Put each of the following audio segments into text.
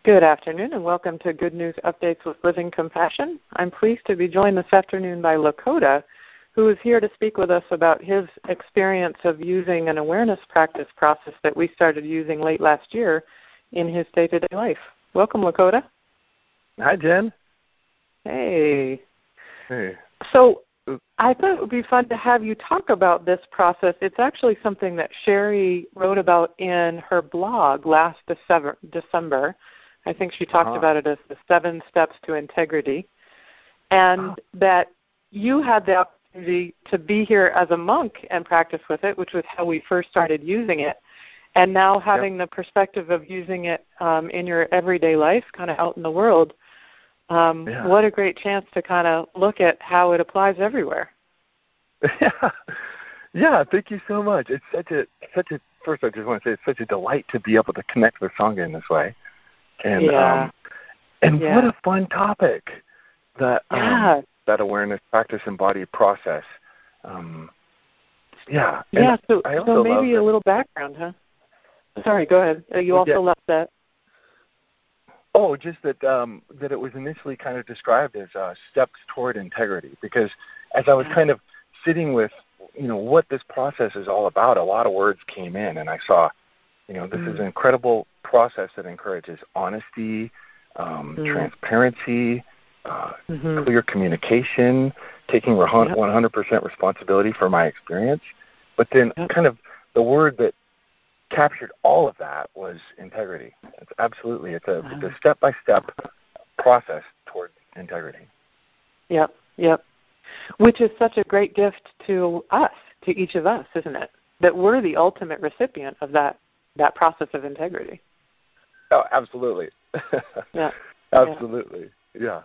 Good afternoon and welcome to Good News Updates with Living Compassion. I'm pleased to be joined this afternoon by Lakota, who is here to speak with us about his experience of using an awareness practice process that we started using late last year in his day-to-day life. Welcome, Lakota. Hi, Jen. Hey. Hey. So I thought it would be fun to have you talk about this process. It's actually something that Sherry wrote about in her blog last December. I think she talked about it as the 7 steps to integrity, and that you had the opportunity to be here as a monk and practice with it, which was how we first started using it, and now having the perspective of using it in your everyday life, kind of out in the world. What a great chance to kind of look at how it applies everywhere. Yeah, thank you so much. It's such a first I just want to say it's such a delight to be able to connect with Sangha in this way. And what a fun topic, that awareness practice and body process. So maybe a little background, huh? Sorry, go ahead. You also left that. Oh, just that it was initially kind of described as steps toward integrity, because as I was kind of sitting with, what this process is all about, a lot of words came in, and I saw, this is an incredible process that encourages honesty, transparency, clear communication, taking 100% responsibility for my experience. But then kind of the word that captured all of that was integrity. It's a step-by-step process toward integrity. Yep. Which is such a great gift to us, to each of us, isn't it? That we're the ultimate recipient of that process of integrity. Oh, absolutely. Absolutely. Yeah.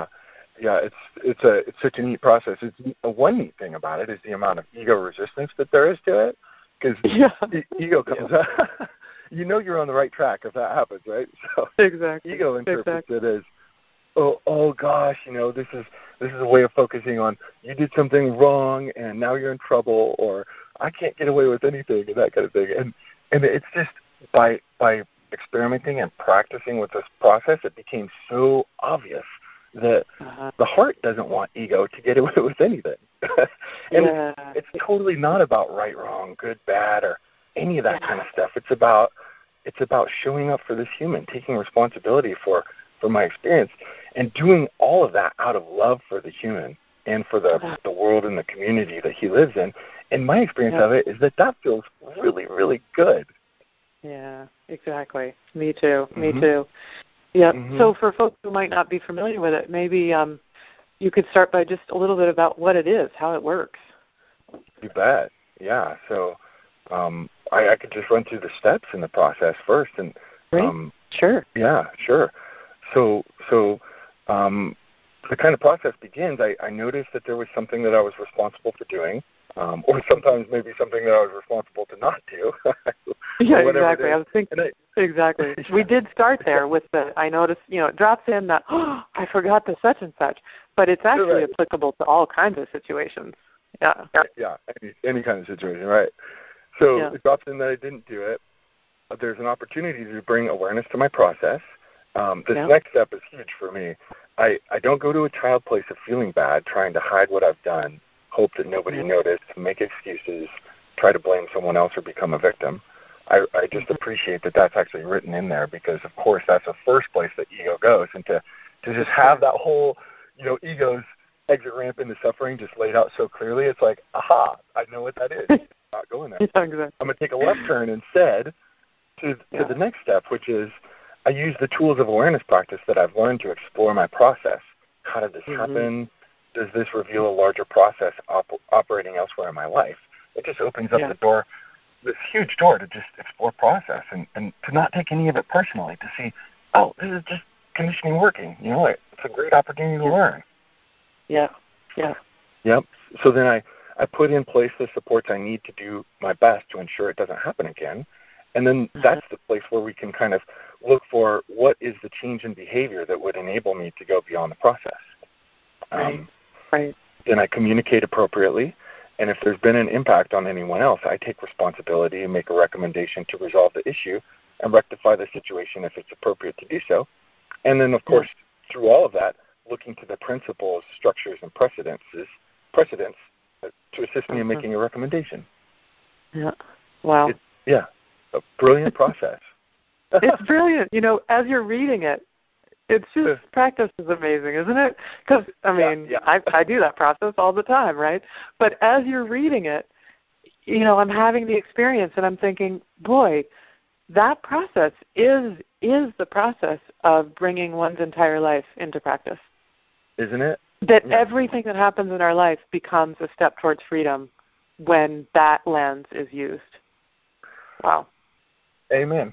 It's such a neat process. One neat thing about it is the amount of ego resistance that there is to it, because ego comes out. You're on the right track if that happens, right? So ego interprets it as, oh gosh, this is a way of focusing on you did something wrong and now you're in trouble, or I can't get away with anything, and that kind of thing. And it's just by experimenting and practicing with this process, it became so obvious that the heart doesn't want ego to get away with anything. And it's totally not about right, wrong, good, bad, or any of that kind of stuff. It's about showing up for this human, taking responsibility for my experience, and doing all of that out of love for the human and for the world and the community that he lives in. And my experience of it is that feels really, really good. Yeah, exactly. Me too. Yeah. So for folks who might not be familiar with it, maybe you could start by just a little bit about what it is, how it works. You bet. Yeah. So I could just run through the steps in the process first, and sure. Yeah, sure. So the kind of process begins. I noticed that there was something that I was responsible for doing, or sometimes maybe something that I was responsible to not do. Exactly. I was thinking exactly. We did start there with I noticed, it drops in that, I forgot the such and such, but it's actually applicable to all kinds of situations. Yeah, any kind of situation, right? So it drops in that I didn't do it. There's an opportunity to bring awareness to my process. This next step is huge for me. I don't go to a child place of feeling bad, trying to hide what I've done, hope that nobody noticed, make excuses, try to blame someone else or become a victim. I just appreciate that that's actually written in there, because, of course, that's the first place that ego goes. And to just have that whole, ego's exit ramp into suffering just laid out so clearly, it's like, aha, I know what that is. I'm not going there. I'm going to take a left turn instead to the next step, which is I use the tools of awareness practice that I've learned to explore my process. How did this happen? Does this reveal a larger process operating elsewhere in my life? It just opens up the door, this huge door, to just explore process and to not take any of it personally, to see, this is just conditioning working. It's a great opportunity to learn. Yep. So then I put in place the supports I need to do my best to ensure it doesn't happen again. And then that's the place where we can kind of look for what is the change in behavior that would enable me to go beyond the process. Right. Then I communicate appropriately. And if there's been an impact on anyone else, I take responsibility and make a recommendation to resolve the issue and rectify the situation if it's appropriate to do so. And then, of course, through all of that, looking to the principles, structures, and precedents to assist me in making a recommendation. Yeah. Wow. A brilliant process. It's brilliant. As you're reading it, it's just, practice is amazing, isn't it? Because, I do that process all the time, right? But as you're reading it, I'm having the experience and I'm thinking, boy, that process is the process of bringing one's entire life into practice. Isn't it? That everything that happens in our life becomes a step towards freedom when that lens is used. Wow. Amen.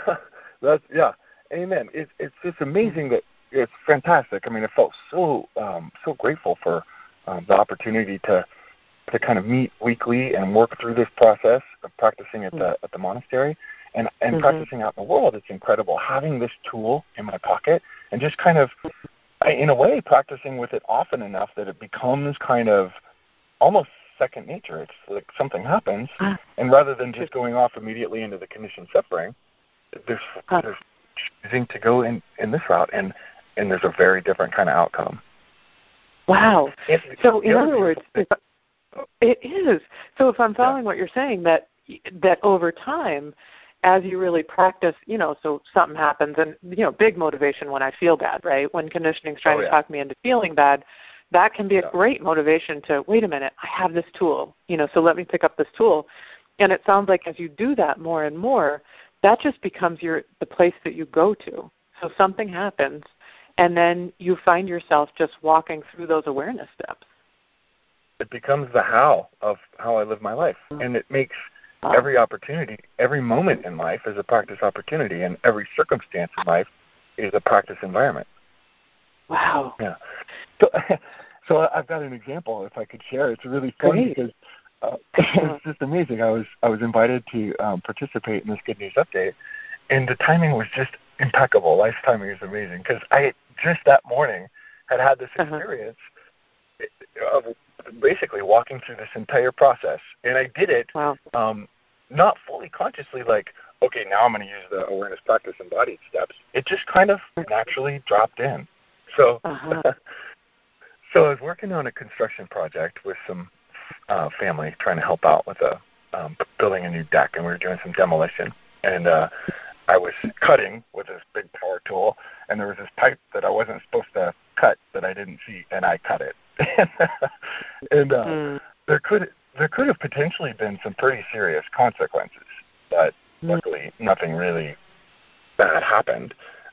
Amen. It's just amazing that it's fantastic. I felt so grateful for the opportunity to kind of meet weekly and work through this process of practicing at the monastery and practicing out in the world. It's incredible having this tool in my pocket and just kind of, in a way, practicing with it often enough that it becomes kind of almost second nature. It's like something happens, and rather than just going off immediately into the conditioned suffering, there's choosing to go in this route, and there's a very different kind of outcome. Wow. So in other words, it is. So if I'm following what you're saying, that over time, as you really practice, so something happens, and, big motivation when I feel bad, right? When conditioning's trying to talk me into feeling bad, that can be a great motivation to, wait a minute, I have this tool, so let me pick up this tool. And it sounds like as you do that more and more, that just becomes the place that you go to. So something happens, and then you find yourself just walking through those awareness steps. It becomes the how of how I live my life, and it makes every opportunity, every moment in life is a practice opportunity, and every circumstance in life is a practice environment. Wow. Yeah. So I've got an example, if I could share. It's really funny because it's just amazing. I was invited to participate in this Good News Update, and the timing was just impeccable. Life's timing is amazing because I just that morning had this experience of basically walking through this entire process, and I did it not fully consciously, like, okay, now I'm going to use the awareness practice embodied steps. It just kind of naturally dropped in. So, so I was working on a construction project with some family trying to help out with building a new deck, and we were doing some demolition. And I was cutting with this big power tool, and there was this pipe that I wasn't supposed to cut that I didn't see, and I cut it. and there could have potentially been some pretty serious consequences, but luckily nothing really bad happened.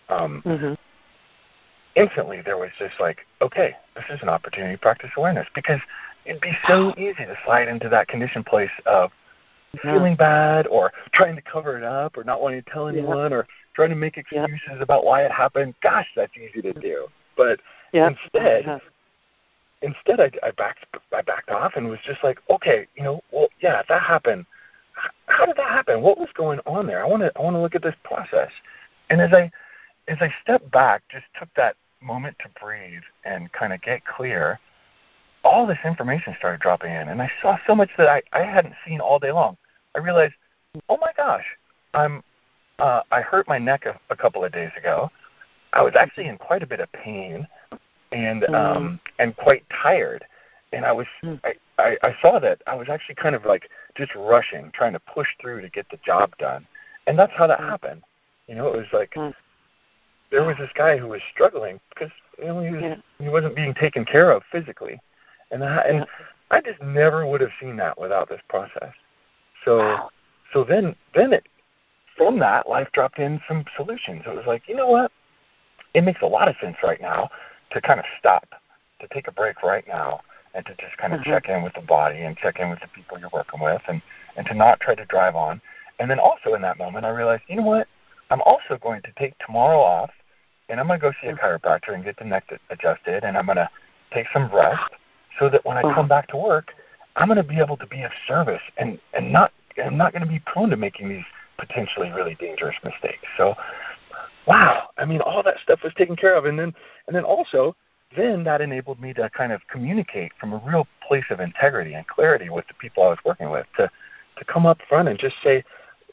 Instantly there was just like, okay, this is an opportunity to practice awareness, because it'd be so easy to slide into that conditioned place of feeling bad or trying to cover it up or not wanting to tell anyone or trying to make excuses about why it happened. Gosh, that's easy to do. But instead I backed off and was just like, okay, that happened. How did that happen? What was going on there? I want to look at this process. And as I stepped back, just took that moment to breathe and kind of get clear, all this information started dropping in, and I saw so much that I hadn't seen all day long. I realized, oh my gosh, I hurt my neck a couple of days ago. I was actually in quite a bit of pain and quite tired, and I saw that I was actually kind of like just rushing, trying to push through to get the job done, and that's how that happened. It was like there was this guy who was struggling because he wasn't being taken care of physically. And I just never would have seen that without this process. So then from that, life dropped in some solutions. It was like, you know what? It makes a lot of sense right now to kind of stop, to take a break right now, and to just kind of check in with the body and check in with the people you're working with, and to not try to drive on. And then also in that moment, I realized, you know what? I'm also going to take tomorrow off, and I'm going to go see a chiropractor and get the neck adjusted, and I'm going to take some rest, so that when I come back to work, I'm going to be able to be of service and I'm not going to be prone to making these potentially really dangerous mistakes. So, wow, all that stuff was taken care of, and then also that enabled me to kind of communicate from a real place of integrity and clarity with the people I was working with, to come up front and just say,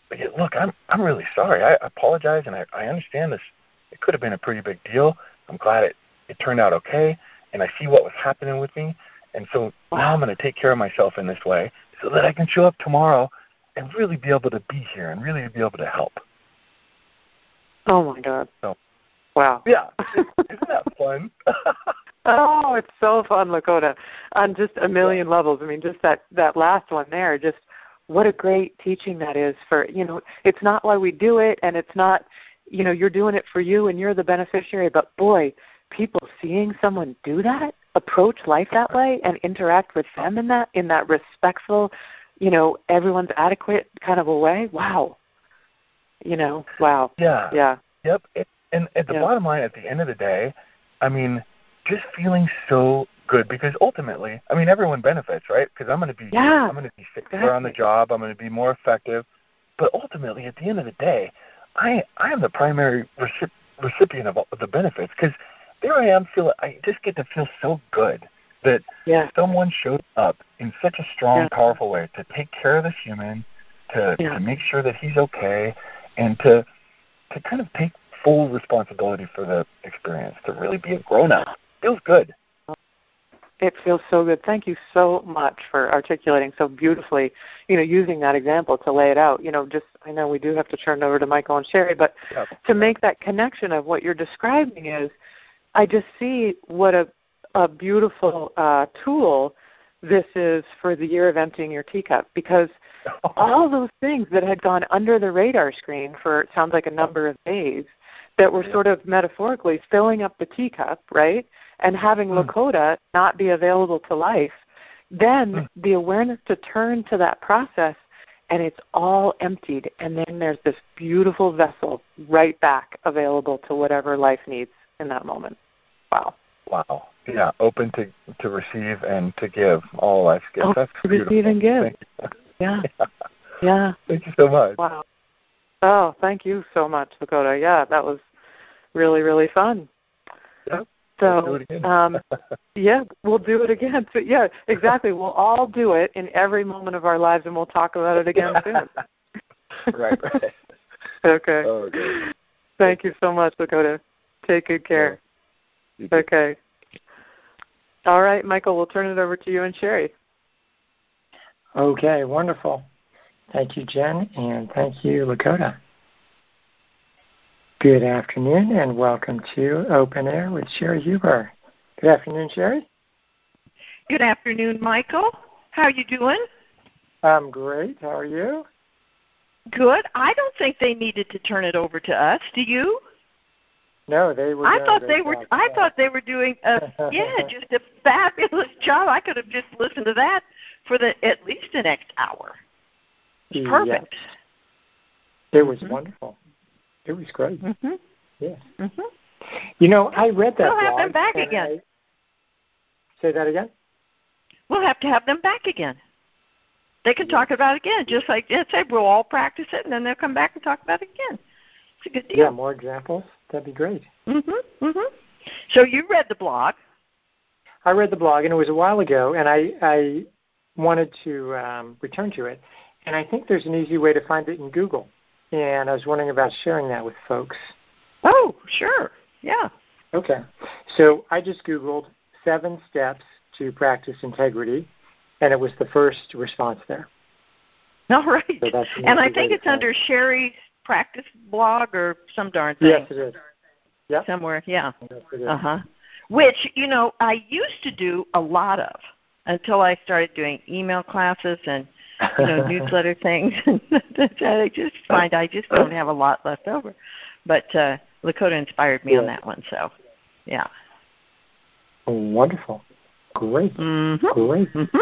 look, I'm really sorry. I apologize, and I understand this. It could have been a pretty big deal. I'm glad it turned out okay, and I see what was happening with me. And so now I'm going to take care of myself in this way so that I can show up tomorrow and really be able to be here and really be able to help. Oh, my God. So, wow. Yeah. Isn't that fun? Oh, it's so fun, Lakota, on just a million levels. I mean, just that last one there, just what a great teaching that is for, it's not why we do it, and it's not, you're doing it for you and you're the beneficiary, but boy, people seeing someone do that, approach life that way and interact with them in that respectful, everyone's adequate kind of a way. Wow. Wow. Yeah. Yeah. Yep. And at the bottom line, at the end of the day, I mean, just feeling so good, because ultimately, I mean, everyone benefits, right? Because I'm going to be safer on the job. I'm going to be more effective. But ultimately, at the end of the day, I am the primary recipient of all the benefits, because there I am. I just get to feel so good that someone showed up in such a strong, powerful way to take care of this human, to make sure that he's okay, and to kind of take full responsibility for the experience, to really be a grown-up. Feels good. It feels so good. Thank you so much for articulating so beautifully, using that example to lay it out. I know we do have to turn it over to Michael and Sherry, but to make that connection of what you're describing is, I just see what a beautiful tool this is for the year of emptying your teacup, because all those things that had gone under the radar screen for, it sounds like, a number of days, that were sort of metaphorically filling up the teacup, right, and having Lakota not be available to life, then the awareness to turn to that process, and it's all emptied, and then there's this beautiful vessel right back available to whatever life needs in that moment. Wow. Wow. Yeah, open to receive and to give all life's gifts. That's beautiful. Receive and give. Yeah. Thank you so much. Wow. Oh, thank you so much, Lakota. Yeah, that was really, really fun. Yeah. So, we'll do it again. We'll do it again. So, yeah, exactly. We'll all do it in every moment of our lives, and we'll talk about it again soon. Right. Okay. Oh, okay. Thank you so much, Lakota. Take good care. Yeah. Okay. All right, Michael, we'll turn it over to you and Sherry. Okay, wonderful. Thank you, Jen, and thank you, Lakota. Good afternoon, and welcome to Open Air with Sherry Huber. Good afternoon, Sherry. Good afternoon, Michael. How are you doing? I'm great. How are you? Good. I don't think they needed to turn it over to us. Do you? No, they were. I thought they were doing just a fabulous job. I could have just listened to that for at least the next hour. It's perfect. Yes. It was wonderful. It was great. Mm-hmm. Yes. Mm-hmm. I read that. We'll have them back again. Say that again? We'll have to have them back again. They can talk about it again, just like Jen said. We'll all practice it, and then they'll come back and talk about it again. It's a good deal. Yeah, more examples. That'd be great. Mm-hmm. Mm-hmm. So you read the blog. I read the blog, and it was a while ago, and I wanted to return to it. And I think there's an easy way to find it in Google. And I was wondering about sharing that with folks. Oh, sure. Yeah. Okay. So I just Googled 7 steps to practice integrity, and it was the first response there. All right. So and I think it's under Sherry's practice blog or some darn thing. Yes, it is. Yep. Somewhere, yeah. Yes, it is. Uh-huh. Which, I used to do a lot of until I started doing email classes and, newsletter things. I just find I just don't have a lot left over. But Lakota inspired me on that one, so, yeah. Oh, wonderful. Great. Mm-hmm. Great. Mm-hmm.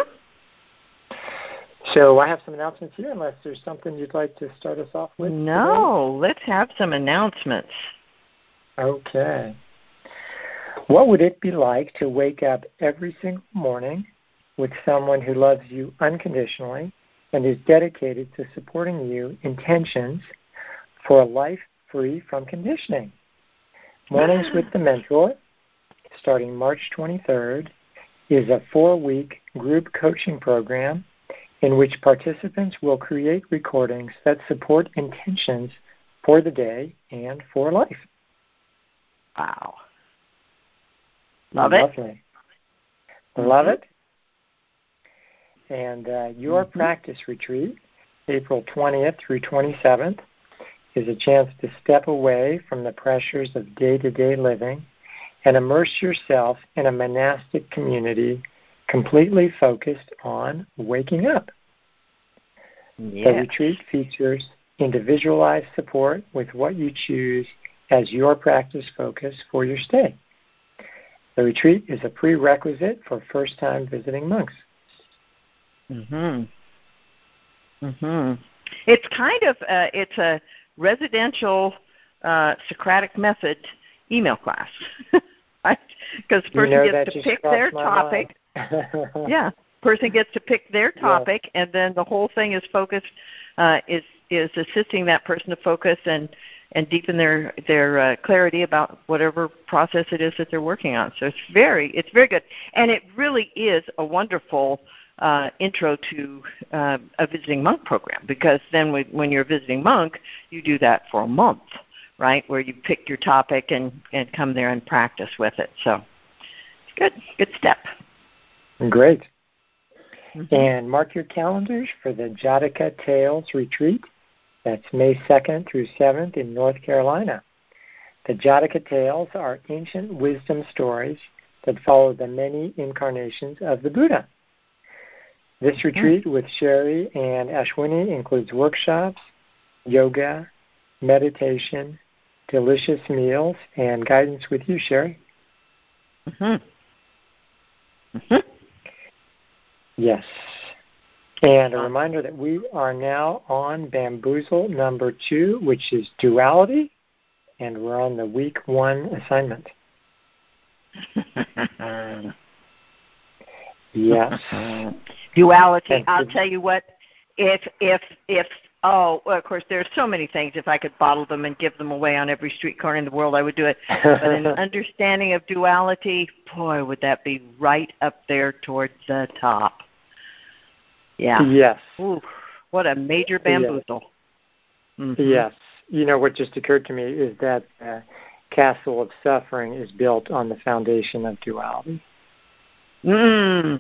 So I have some announcements here, unless there's something you'd like to start us off with. No, let's have some announcements. Okay. What would it be like to wake up every single morning with someone who loves you unconditionally and is dedicated to supporting you intentions for a life free from conditioning? Mornings with the Mentor, starting March 23rd, is a 4-week group coaching program in which participants will create recordings that support intentions for the day and for life. Wow. Love it. Lovely. Love it. And your practice retreat, April 20th through 27th, is a chance to step away from the pressures of day-to-day living and immerse yourself in a monastic community completely focused on waking up. Yes. The retreat features individualized support with what you choose as your practice focus for your stay. The retreat is a prerequisite for first-time visiting monks. It's kind of it's a residential Socratic method email class, right? Because the person gets to pick their topic. Yeah, person gets to pick their topic, and then the whole thing is focused, is assisting that person to focus and deepen their clarity about whatever process it is that they're working on. So it's very good, and it really is a wonderful intro to a visiting monk program, because then when you're a visiting monk, you do that for a month, right, where you pick your topic and come there and practice with it. So it's good step. Great. And mark your calendars for the Jataka Tales Retreat. That's May 2nd through 7th in North Carolina. The Jataka Tales are ancient wisdom stories that follow the many incarnations of the Buddha. This retreat with Sherry and Ashwini includes workshops, yoga, meditation, delicious meals, and guidance with you, Sherry. Yes. And a reminder that we are now on Bamboozle number 2, which is duality, and we're on the week 1 assignment. Yes. Duality. I'll tell you what, of course, there's so many things. If I could bottle them and give them away on every street corner in the world, I would do it. But an understanding of duality, boy, would that be right up there towards the top. Yeah. Yes. Ooh, what a major bamboozle. Yes. You know, what just occurred to me is that the castle of suffering is built on the foundation of duality. Did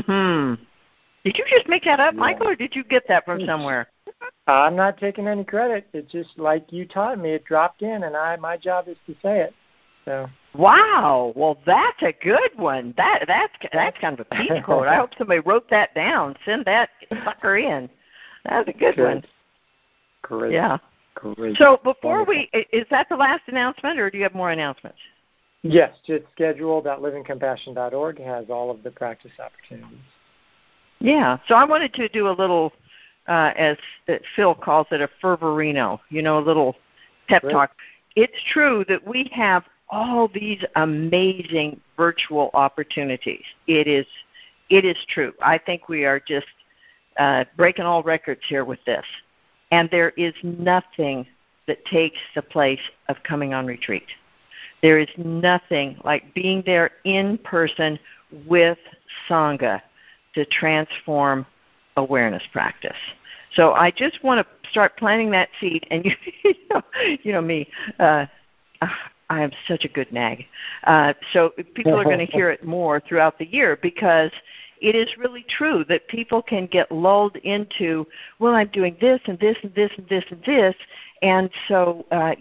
you just make that up, Michael, or did you get that from somewhere? I'm not taking any credit. It's just like you taught me. It dropped in, and my job is to say it. So. Wow. Well, that's a good one. That's kind of a piece quote. I hope somebody wrote that down. Send that sucker in. That's a good one. Great. Yeah. Great. So before is that the last announcement, or do you have more announcements? Yes, just schedule.livingcompassion.org has all of the practice opportunities. Yeah. So I wanted to do a little, as Phil calls it, a fervorino, a little pep talk. It's true that we have all these amazing virtual opportunities. It is true. I think we are just breaking all records here with this. And there is nothing that takes the place of coming on retreat. There is nothing like being there in person with Sangha to transform awareness practice. So I just want to start planting that seed. And you know me, I am such a good nag. So people are going to hear it more throughout the year, because it is really true that people can get lulled into, well, I'm doing this and this and this and this and this, and so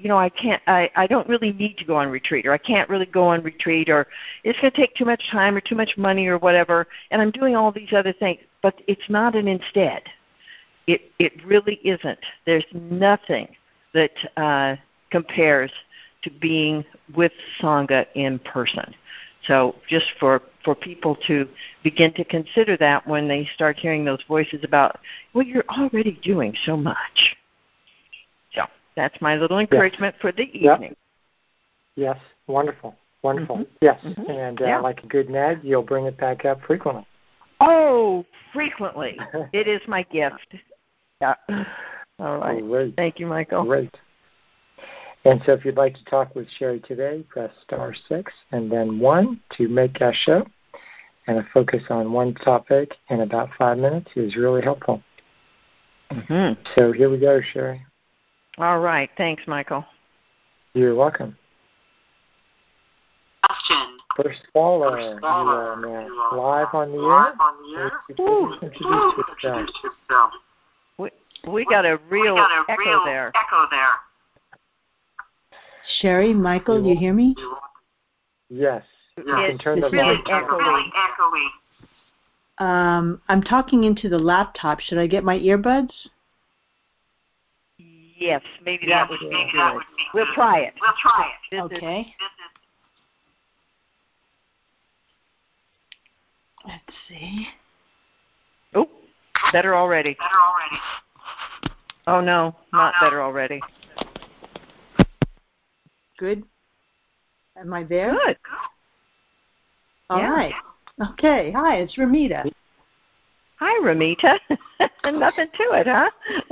I don't really need to go on retreat, or I can't really go on retreat, or it's going to take too much time or too much money or whatever, and I'm doing all these other things. But it's not an instead. It really isn't. There's nothing that compares to being with Sangha in person. So just for people to begin to consider that when they start hearing those voices about, well, you're already doing so much. So that's my little encouragement for the evening. Yes, wonderful. Yes, and like a good nag, you'll bring it back up frequently. Oh, frequently. It is my gift. Yeah. All right. Great. Thank you, Michael. Great. And so if you'd like to talk with Sherry today, press *6 and then 1 to make a show. and a focus on one topic in about 5 minutes is really helpful. Mm-hmm. So here we go, Sherry. All right. Thanks, Michael. You're welcome. Question. First caller, you are now live on the air. Please introduce yourself. We got a real echo there. Sherry, Michael, do you hear me? Yes. You can turn the really volume echoey. I'm talking into the laptop. Should I get my earbuds? Yes, maybe that would be good. We'll try it. Okay. Let's see. Oh, better already. Oh, no, not better already. Good. Am I there? Good. All right. Okay. Hi, it's Ramita. Hi, Ramita. Nothing to it, huh?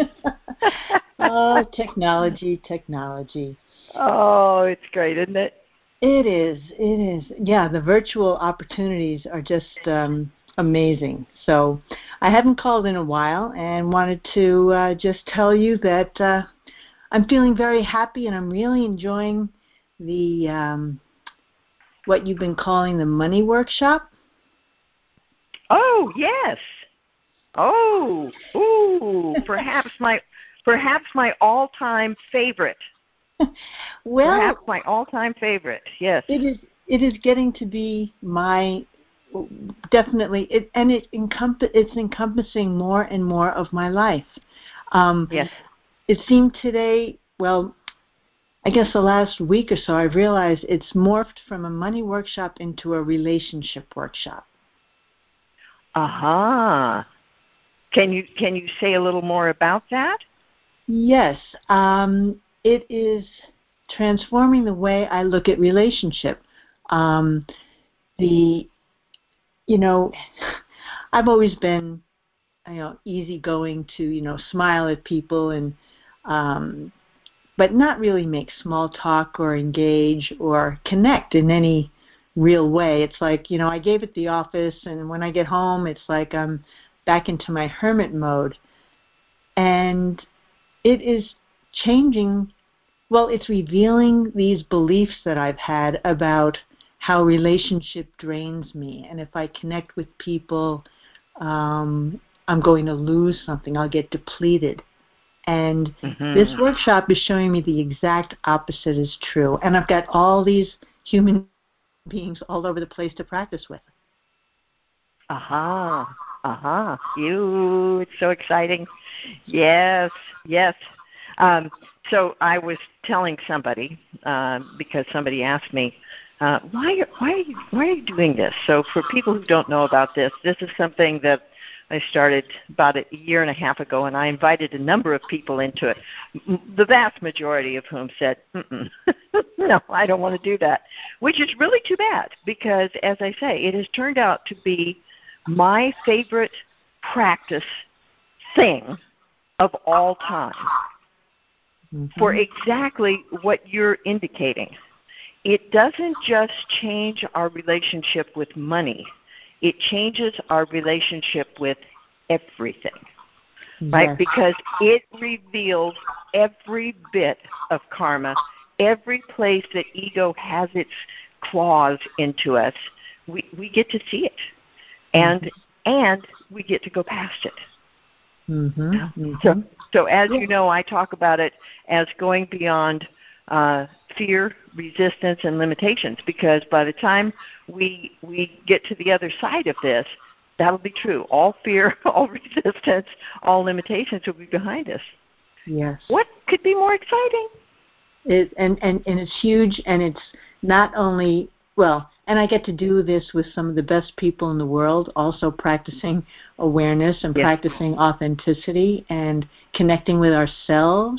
Oh, technology. Oh, it's great, isn't it? It is. Yeah, the virtual opportunities are just amazing. So I haven't called in a while and wanted to just tell you that I'm feeling very happy and I'm really enjoying the what you've been calling the money workshop. Oh, yes. Oh, ooh, perhaps my all-time favorite. Well, perhaps my all-time favorite. Yes. It is getting to be my definitely it's encompassing more and more of my life. Yes. It seemed today, well, I guess the last week or so, I've realized it's morphed from a money workshop into a relationship workshop. Aha. Can you say a little more about that? Yes. It is transforming the way I look at relationship. I've always been, easygoing to, smile at people and, but not really make small talk or engage or connect in any real way. It's like, I gave it the office, and when I get home, it's like I'm back into my hermit mode. And it is changing. Well, it's revealing these beliefs that I've had about how relationship drains me. And if I connect with people, I'm going to lose something. I'll get depleted. And this workshop is showing me the exact opposite is true. And I've got all these human beings all over the place to practice with. It's so exciting. Yes. So I was telling somebody because somebody asked me, why are you doing this? So for people who don't know about this is something that I started about a year and a half ago, and I invited a number of people into it, the vast majority of whom said, no, I don't want to do that, which is really too bad because, as I say, it has turned out to be my favorite practice thing of all time for exactly what you're indicating. It doesn't just change our relationship with money. It changes our relationship with everything, right? Yes. Because it reveals every bit of karma, every place that ego has its claws into us. We get to see it, and we get to go past it. So as you know, I talk about it as going beyond fear, resistance, and limitations, because by the time we get to the other side of this, that'll be true. All fear, all resistance, all limitations will be behind us. Yes. What could be more exciting? And it's huge, and it's not only, and I get to do this with some of the best people in the world, also practicing awareness and practicing authenticity and connecting with ourselves.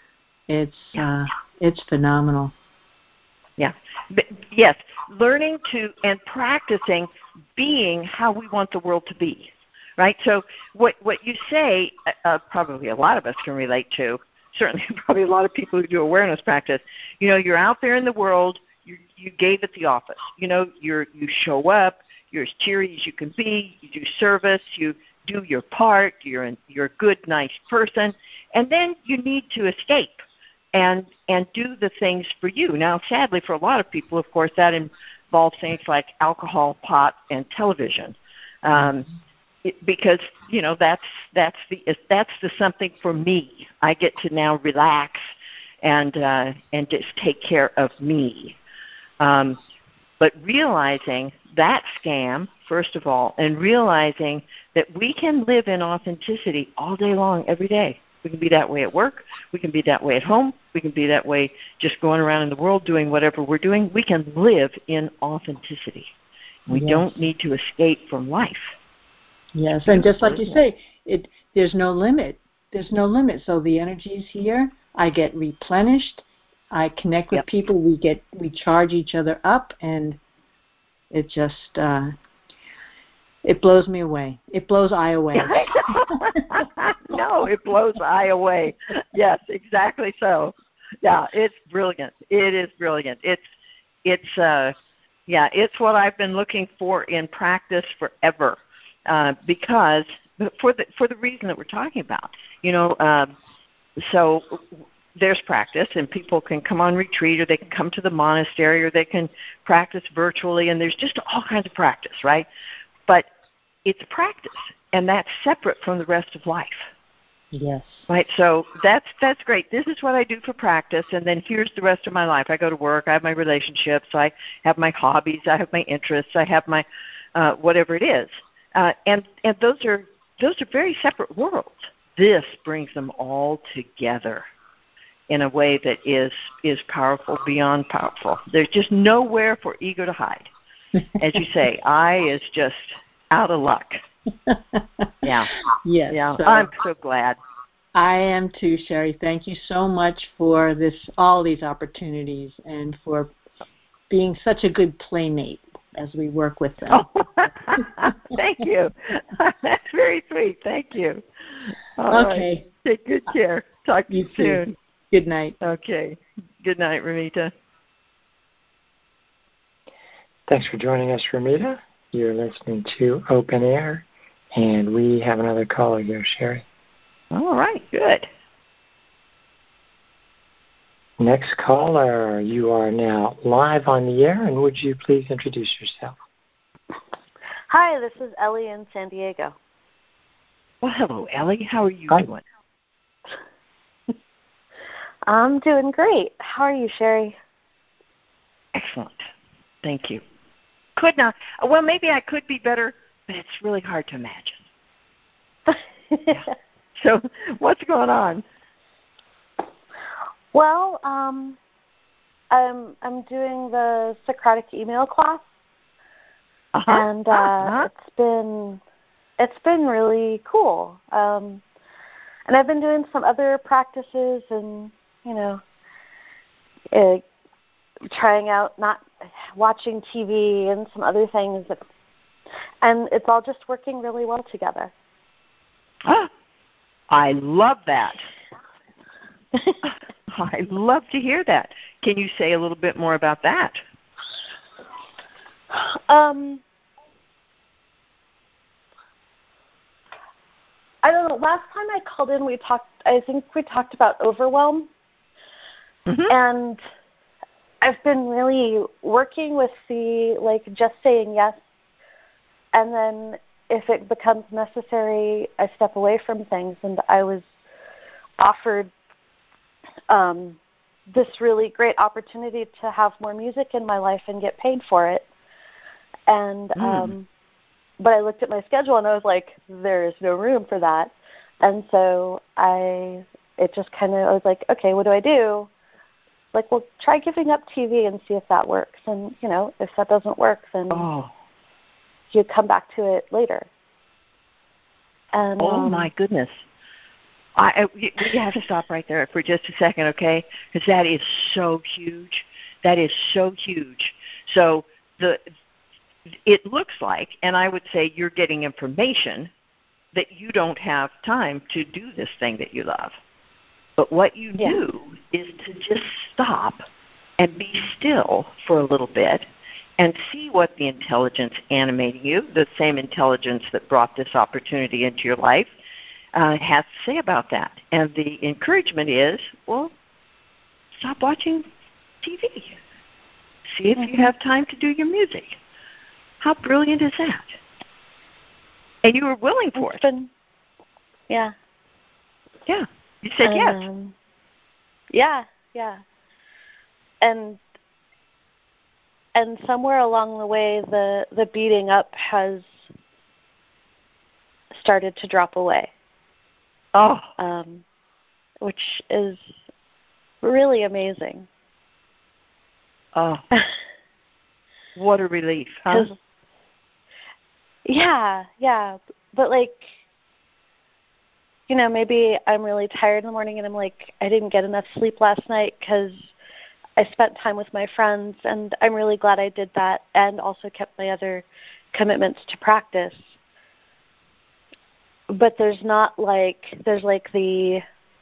It's phenomenal. Yeah. Yes. Learning to and practicing being how we want the world to be, right? So what you say, probably a lot of us can relate to, certainly probably a lot of people who do awareness practice. You're out there in the world, you gave it the office. You show up, You're as cheery as you can be. You do service. You do your part. You're a good, nice person. And then you need to escape and do the things for you. Now, sadly, for a lot of people, of course, that involves things like alcohol, pot, and television. Because that's the something for me. I get to now relax and just take care of me. But realizing that scam, first of all, and realizing that we can live in authenticity all day long, every day. We can be that way at work. We can be that way at home. We can be that way just going around in the world doing whatever we're doing. We can live in authenticity. We don't need to escape from life. Yes, and just like you say, there's no limit. There's no limit. So the energy is here. I get replenished. I connect with people. We charge each other up, and it just it blows me away. It blows I away. No, it blows I away. Yes, exactly so. Yeah, it's brilliant. It is brilliant. It's what I've been looking for in practice forever. Because for the reason that we're talking about, so there's practice, and people can come on retreat, or they can come to the monastery, or they can practice virtually, and there's just all kinds of practice, right? But it's practice, and that's separate from the rest of life. Yes. Right. So that's great. This is what I do for practice, and then here's the rest of my life. I go to work. I have my relationships. I have my hobbies. I have my interests. I have my whatever it is. And those are very separate worlds. This brings them all together in a way that is powerful, beyond powerful. There's just nowhere for ego to hide. As you say, I is just out of luck. Yeah. Yes. Yeah. So I'm so glad. I am too, Sherry. Thank you so much for all these opportunities, and for being such a good playmate as we work with them. Oh, thank you. That's very sweet. Thank you. All okay. Right. Take good care. Talk to you soon. Good night. Okay. Good night, Ramita. Thanks for joining us, Ramita. You're listening to Open Air, and we have another caller here, Sherry. All right. Good. Next caller, you are now live on the air, and would you please introduce yourself? Hi, this is Ellie in San Diego. Well, hello, Ellie. How are you doing? I'm doing great. How are you, Sherry? Excellent. Thank you. Could not. Well, maybe I could be better, but it's really hard to imagine. Yeah. So, what's going on? Well, I'm doing the Socratic email class, and it's been really cool. And I've been doing some other practices, and trying out not watching TV and some other things, and it's all just working really well together. I love that. I love to hear that. Can you say a little bit more about that? I don't know. Last time I called in, I think we talked about overwhelm. Mm-hmm. And I've been really working with just saying yes, and then if it becomes necessary, I step away from things. And I was offered this really great opportunity to have more music in my life and get paid for it. And but I looked at my schedule and I was like, there is no room for that. And so I was like, okay, what do I do? Like, well, try giving up TV and see if that works. And, if that doesn't work, then you come back to it later. And, my goodness. We have to stop right there for just a second, okay? Because that is so huge. That is so huge. So it looks like, and I would say you're getting information that you don't have time to do this thing that you love. But what you do is to just stop and be still for a little bit and see what the intelligence animating you, the same intelligence that brought this opportunity into your life, has to say about that. And the encouragement is, well, stop watching TV. See if you have time to do your music. How brilliant is that? And you were willing for it. Yeah. Yeah. You said yes. Yeah. And somewhere along the way, the beating up has started to drop away. Oh. Which is really amazing. Oh. What a relief, huh? Yeah. But maybe I'm really tired in the morning and I'm like, I didn't get enough sleep last night because I spent time with my friends, and I'm really glad I did that and also kept my other commitments to practice. But there's the,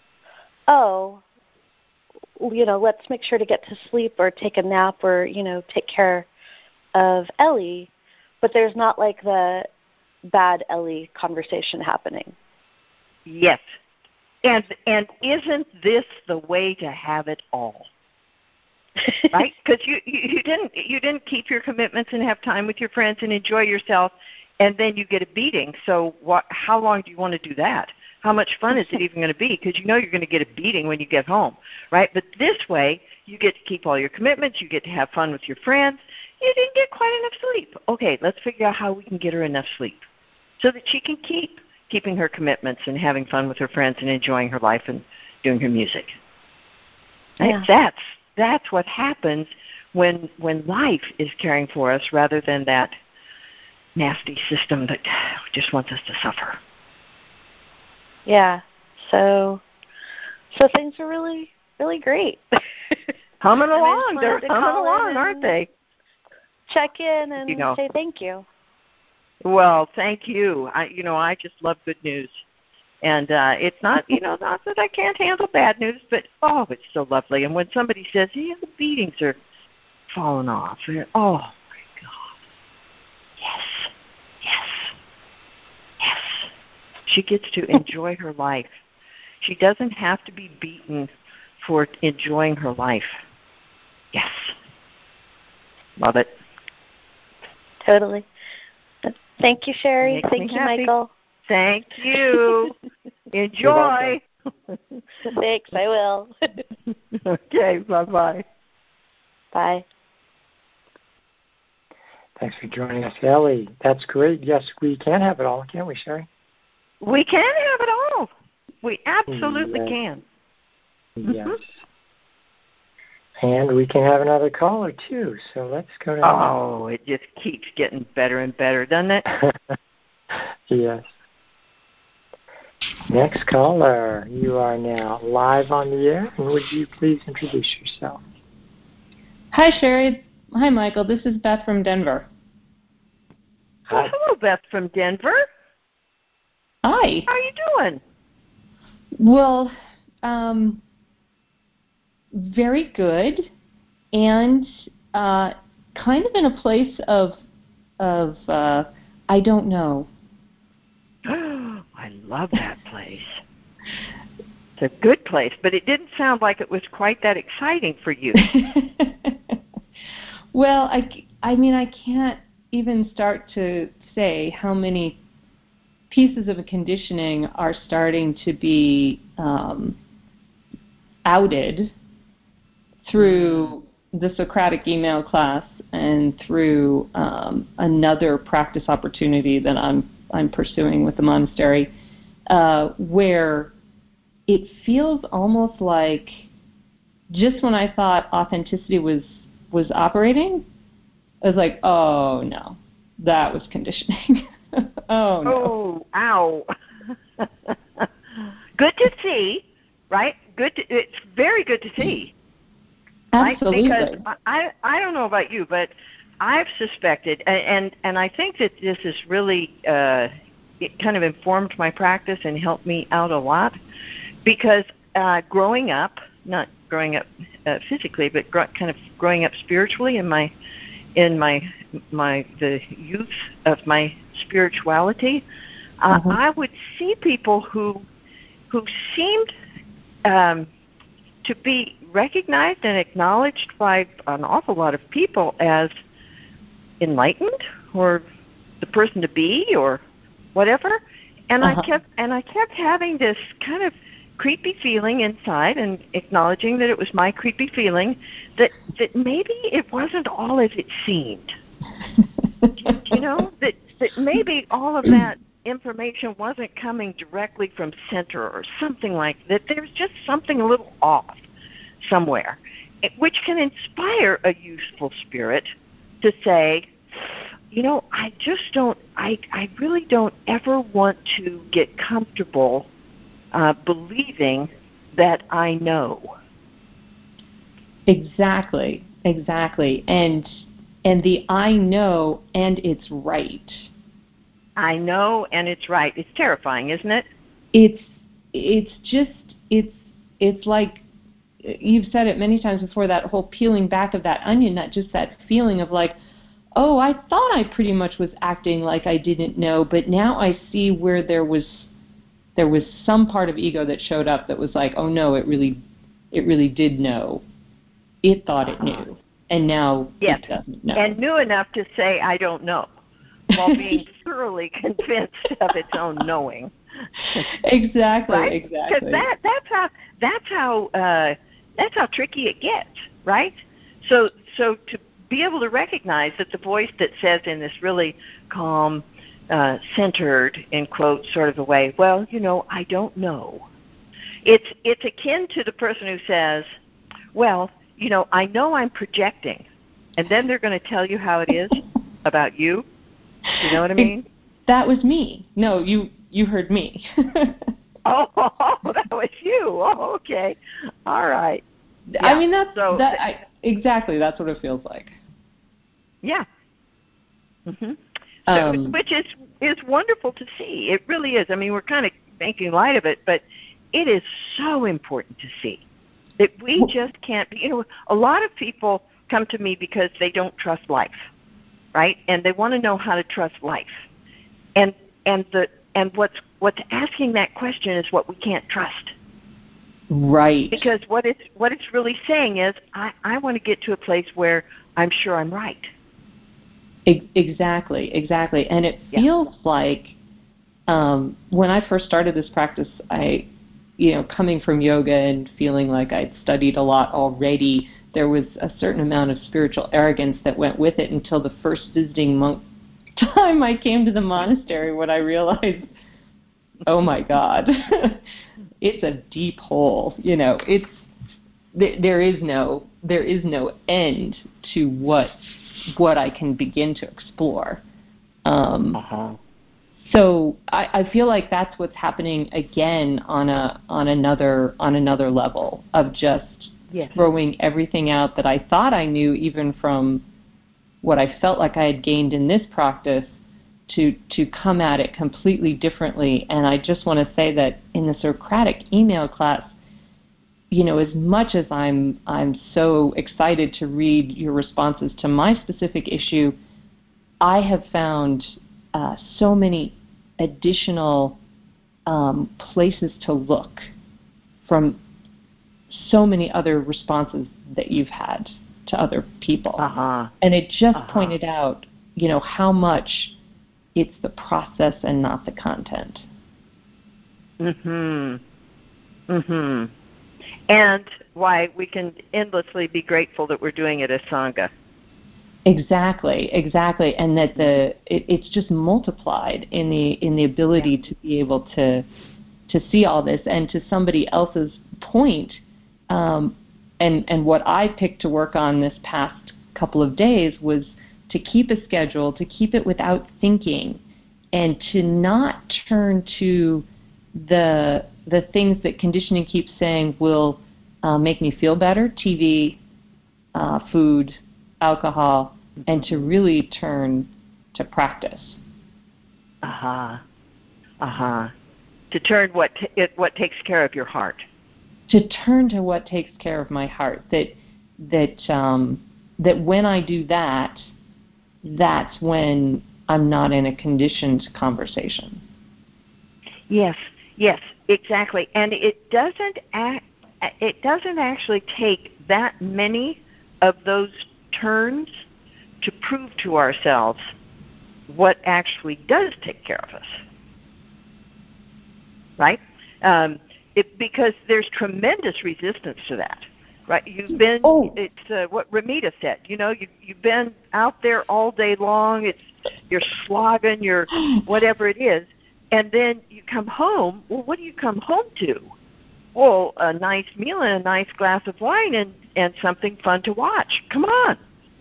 let's make sure to get to sleep or take a nap or, take care of Ellie. But there's not the bad Ellie conversation happening. Yes. And isn't this the way to have it all? Right? Because you didn't keep your commitments and have time with your friends and enjoy yourself, and then you get a beating. So how long do you want to do that? How much fun is it even going to be? Because you're going to get a beating when you get home, right? But this way, you get to keep all your commitments. You get to have fun with your friends. You didn't get quite enough sleep. Okay, let's figure out how we can get her enough sleep so that she can keeping her commitments and having fun with her friends and enjoying her life and doing her music. Right? Yeah. That's what happens when life is caring for us rather than that nasty system that just wants us to suffer. Yeah. So things are really, really great. Coming along. They're coming along, aren't they? Check in and say thank you. Well, thank you. I just love good news. And it's not, not that I can't handle bad news, but, it's so lovely. And when somebody says, the beatings are falling off, and, oh, my God. Yes. She gets to enjoy her life. She doesn't have to be beaten for enjoying her life. Yes. Love it. Totally. Thank you, Sherry. Thank you, Michael. Thank you. Enjoy. Thanks, I will. Okay, bye-bye. Bye. Thanks for joining us, Ellie. That's great. Yes, we can have it all, can't we, Sherry? We can have it all. We absolutely can. Yes. And we can have another caller, too. So let's go to Oh, it just keeps getting better and better, doesn't it? Yes. Next caller, you are now live on the air. And would you please introduce yourself? Hi, Sherry. Hi, Michael. This is Beth from Denver. Well, hello, Beth from Denver. Hi. How are you doing? Well, very good, and kind of in a place of I don't know. I love that place. It's a good place, but it didn't sound like it was quite that exciting for you. Well, I mean, I can't even start to say how many pieces of conditioning are starting to be outed through the Socratic email class and through another practice opportunity that I'm pursuing with the monastery, where it feels almost like just when I thought authenticity was operating, I was like, oh no, that was conditioning. Oh no. Oh, ow. Good to see, right? It's very good to see. Absolutely. Right? Because I don't know about you, but I've suspected, and I think that this is really it kind of informed my practice and helped me out a lot, because growing up, not growing up physically, but kind of growing up spiritually in my in the youth of my spirituality, I would see people who seemed to be recognized and acknowledged by an awful lot of people as enlightened or the person to be or whatever, and I kept having this kind of creepy feeling inside, and acknowledging that it was my creepy feeling that maybe it wasn't all as it seemed. That maybe all of that information wasn't coming directly from center or something like that. There's just something a little off somewhere, which can inspire a useful spirit to say, I really don't ever want to get comfortable believing that I know. Exactly. And the I know and it's right. I know and it's right. It's terrifying, isn't it? It's like, you've said it many times before, that whole peeling back of that onion, not just that feeling of like, oh, I thought I pretty much was acting like I didn't know, but now I see where there was some part of ego that showed up that was like, oh no, it really did know. It thought it knew, and now it doesn't know. And knew enough to say, I don't know, while being thoroughly convinced of its own knowing. Exactly, right? exactly. Because that's how tricky it gets, right? So to be able to recognize that the voice that says in this really calm, centered, in quotes, sort of a way, well, I don't know. It's akin to the person who says, well, I know I'm projecting, and then they're going to tell you how it is about you. You know what I mean? That was me. No, you heard me. Oh, that was you. Oh, okay. All right. Yeah. I mean, exactly. That's what it feels like. Yeah. Mm-hmm. Which is wonderful to see. It really is. I mean, we're kind of making light of it, but it is so important to see that we just can't be. A lot of people come to me because they don't trust life, right? And they want to know how to trust life. And what's asking that question is what we can't trust. Right. Because what it's really saying is, I want to get to a place where I'm sure I'm right. Exactly. And it feels like when I first started this practice, I, coming from yoga and feeling like I'd studied a lot already, there was a certain amount of spiritual arrogance that went with it until the first visiting monk time I came to the monastery, when I realized, oh my God, it's a deep hole. It's there is no end to what I can begin to explore. So I feel like that's what's happening again on another level of just throwing everything out that I thought I knew, even from what I felt like I had gained in this practice, to come at it completely differently. And I just want to say that in the Socratic email class, as much as I'm so excited to read your responses to my specific issue, I have found so many additional places to look from so many other responses that you've had to other people. And it just pointed out, how much it's the process and not the content. And why we can endlessly be grateful that we're doing it as Sangha. Exactly, and that it's just multiplied in the ability to be able to see all this. And to somebody else's point, and what I picked to work on this past couple of days was to keep a schedule, to keep it without thinking, and to not turn to the things that conditioning keeps saying will make me feel better: TV, food, alcohol, and to really turn to practice. To turn what takes care of your heart. To turn to what takes care of my heart. That when I do that, that's when I'm not in a conditioned conversation. Yes, exactly. And it doesn't actually take that many of those turns to prove to ourselves what actually does take care of us. Right? Because there's tremendous resistance to that. Right? You've been. It's what Ramita said. You've been out there all day long. You're slogging. You're whatever it is, and then you come home. Well, what do you come home to? Well, a nice meal and a nice glass of wine and something fun to watch. Come on.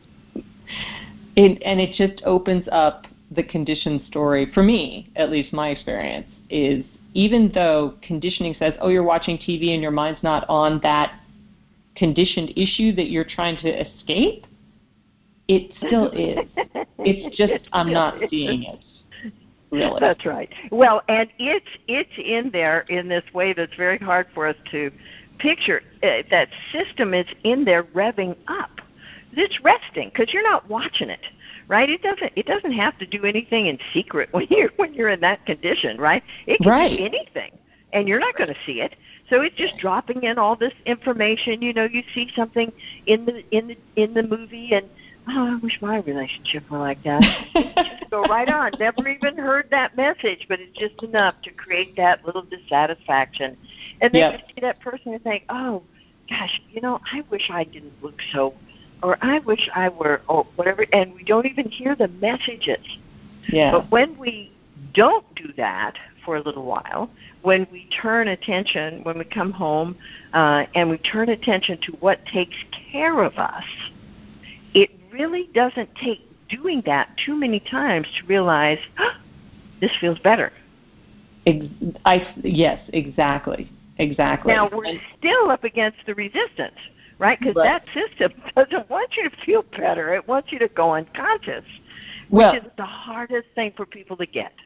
And it just opens up the conditioned story. For me, at least my experience, is even though conditioning says, oh, you're watching TV and your mind's not on that conditioned issue that you're trying to escape, it still is. It's just I'm not seeing it. Really. That's right. Well, and it's in there in this way that's very hard for us to picture. That system is in there revving up. It's resting because you're not watching it, right? It doesn't have to do anything in secret when you're in that condition, right? It can do anything, and you're not going to see it. So it's just dropping in all this information. You see something in the movie, and I wish my relationship were like that. Just go right on. Never even heard that message, but it's just enough to create that little dissatisfaction. And then you see that person and think, oh, gosh, I wish I didn't look so, or I wish I were, or whatever, and we don't even hear the messages. Yeah. But when we don't do that for a little while, when we turn attention, when we come home, and we turn attention to what takes care of us, it really doesn't take doing that too many times to realize, this feels better. Yes, exactly. Now, we're still up against the resistance, right? Because that system doesn't want you to feel better. It wants you to go unconscious, which is the hardest thing for people to get.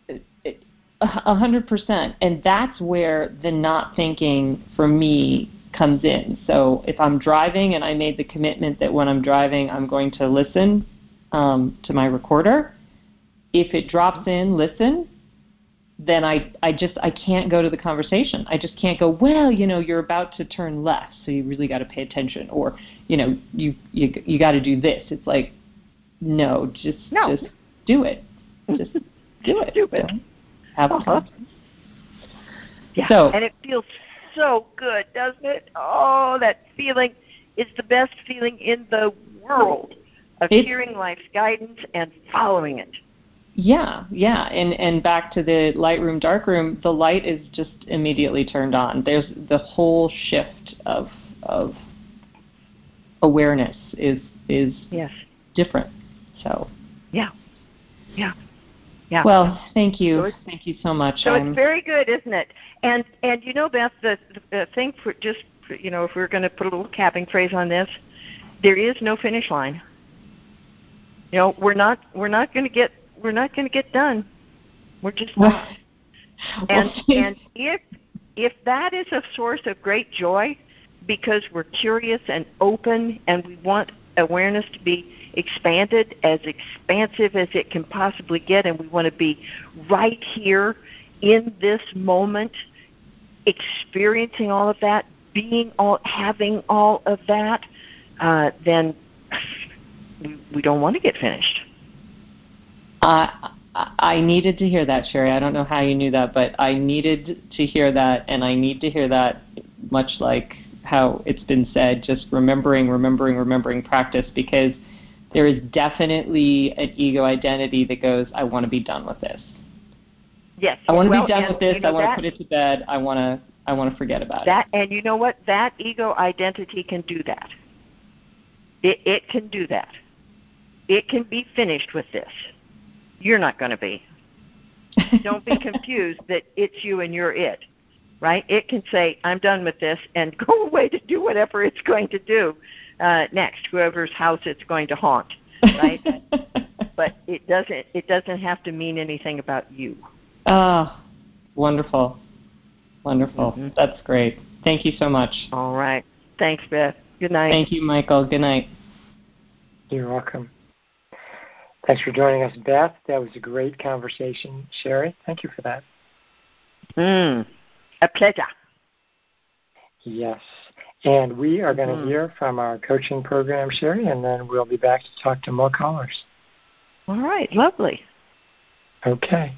100%. And that's where the not thinking for me comes in. So if I'm driving and I made the commitment that when I'm driving I'm going to listen to my recorder, if it drops in, listen, then I can't go to the conversation. I just can't go, well, you're about to turn left, so you really got to pay attention, or you got to do this. It's like, just do it. Just do it. Do it. Have a conversation. Yeah. So, and it feels so good, doesn't it? Oh, that feeling is the best feeling in the world of hearing life's guidance and following it. Yeah. And back to the light room, dark room, the light is just immediately turned on. There's the whole shift of awareness is different. So Yeah. Well, thank you. Thank you so much. So it's very good, isn't it? And Beth, the thing if we're going to put a little capping phrase on this, there is no finish line. We're not going to get done. We're just not. And if that is a source of great joy, because we're curious and open, and we want awareness to be expanded, as expansive as it can possibly get, and we want to be right here in this moment, experiencing all of that, having all of that, then we don't want to get finished. I needed to hear that, Sherry. I don't know how you knew that, but I needed to hear that, and I need to hear that, much like how it's been said, just remembering practice, because there is definitely an ego identity that goes, I want to be done with this. Yes. I want to be done with this. I want to put it to bed. I want to forget about it. And you know what? That ego identity can do that. It can do that. It can be finished with this. You're not going to be. Don't be confused that it's you and you're it, right? It can say, I'm done with this, and go away to do whatever it's going to do next, whoever's house it's going to haunt, right? But it doesn't have to mean anything about you. Wonderful. Mm-hmm. That's great. Thank you so much. All right. Thanks, Beth. Good night. Thank you, Michael. Good night. You're welcome. Thanks for joining us, Beth. That was a great conversation. Sherry, thank you for that. A pleasure. Yes. And we are going to hear from our coaching program, Sherry, and then we'll be back to talk to more callers. All right. Lovely. Okay.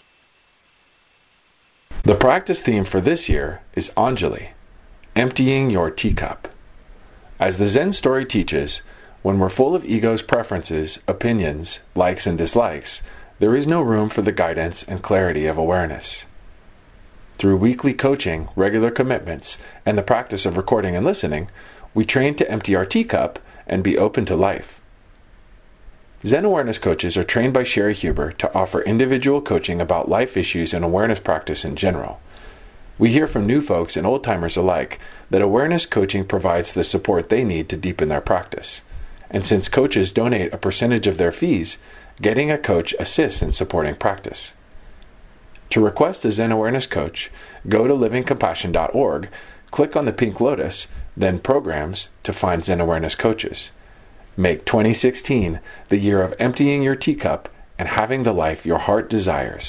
The practice theme for this year is Anjali, emptying your teacup. As the Zen story teaches, when we're full of ego's preferences, opinions, likes and dislikes, there is no room for the guidance and clarity of awareness. Through weekly coaching, regular commitments, and the practice of recording and listening, we train to empty our teacup and be open to life. Zen awareness coaches are trained by Sherry Huber to offer individual coaching about life issues and awareness practice in general. We hear from new folks and old-timers alike that awareness coaching provides the support they need to deepen their practice. And since coaches donate a percentage of their fees, getting a coach assists in supporting practice. To request a Zen Awareness Coach, go to livingcompassion.org, click on the pink lotus, then Programs to find Zen Awareness Coaches. Make 2016 the year of emptying your teacup and having the life your heart desires.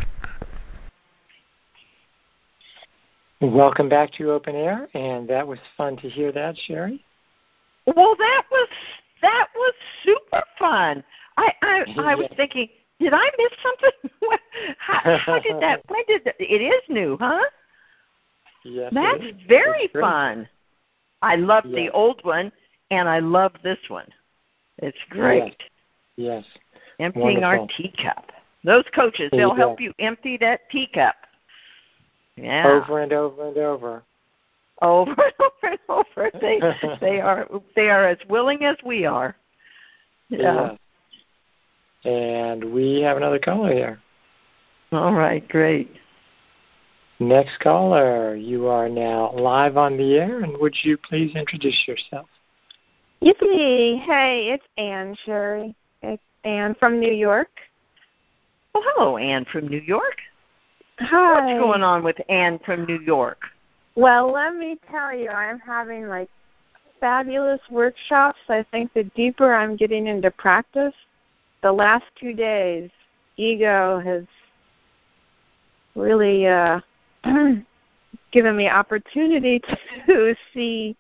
Welcome back to Open Air, and that was fun to hear that, Sherry. Well, that was super fun. I was thinking, did I miss something? How did that? When did that? It is new, huh? Yes. That's very fun. I love the old one, and I love this one. It's great. Yes. Emptying our teacup. Those coaches, they'll help you empty that teacup. Yeah. Over and over and over. Over and over and over. They are as willing as we are. Yeah. And we have another caller here. All right, great. Next caller, you are now live on the air, and would you please introduce yourself? Yippee! Hey, it's Ann, Sherry. It's Ann from New York. Well, hello, Ann from New York. Hi. What's going on with Ann from New York? Well, let me tell you, I'm having fabulous workshops. I think the deeper I'm getting into practice, the last 2 days, ego has really given me opportunity to see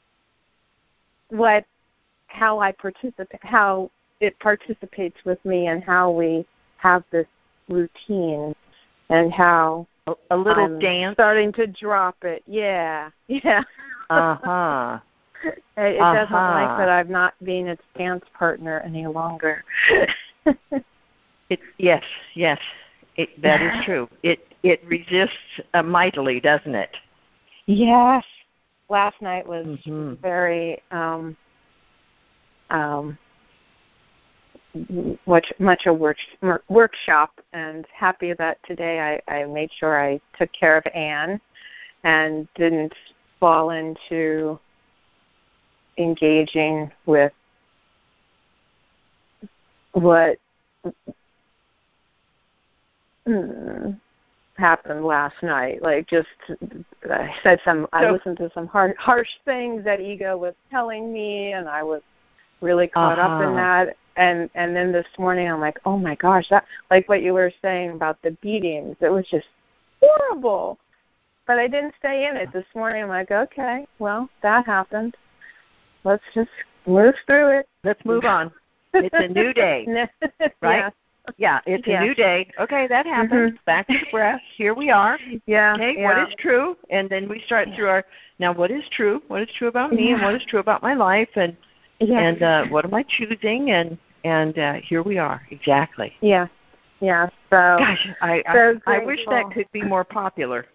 how it participates with me, and how we have this routine, and how a little I'm dance, starting to drop it. Yeah. Uh-huh. It doesn't like that I'm not being its dance partner any longer. Yes. That is true. It resists mightily, doesn't it? Yes. Last night was very much a workshop, and happy that today I made sure I took care of Anne and didn't fall into engaging with what happened last night. I listened to some harsh things that ego was telling me, and I was really caught up in that. And then this morning I'm like, oh my gosh, that, like what you were saying about the beatings, it was just horrible. But I didn't stay in it. This morning I'm like, okay, well, that happened. Let's just move through it. Let's move on. It's a new day, right? Yeah, it's a new day. Okay, that happened. Back to the breath. Here we are. Yeah. Okay, what is true? And then we start through what is true? What is true about me, and what is true about my life, and what am I choosing? And here we are. Exactly. Yeah. Yeah. So gosh, I wish that could be more popular.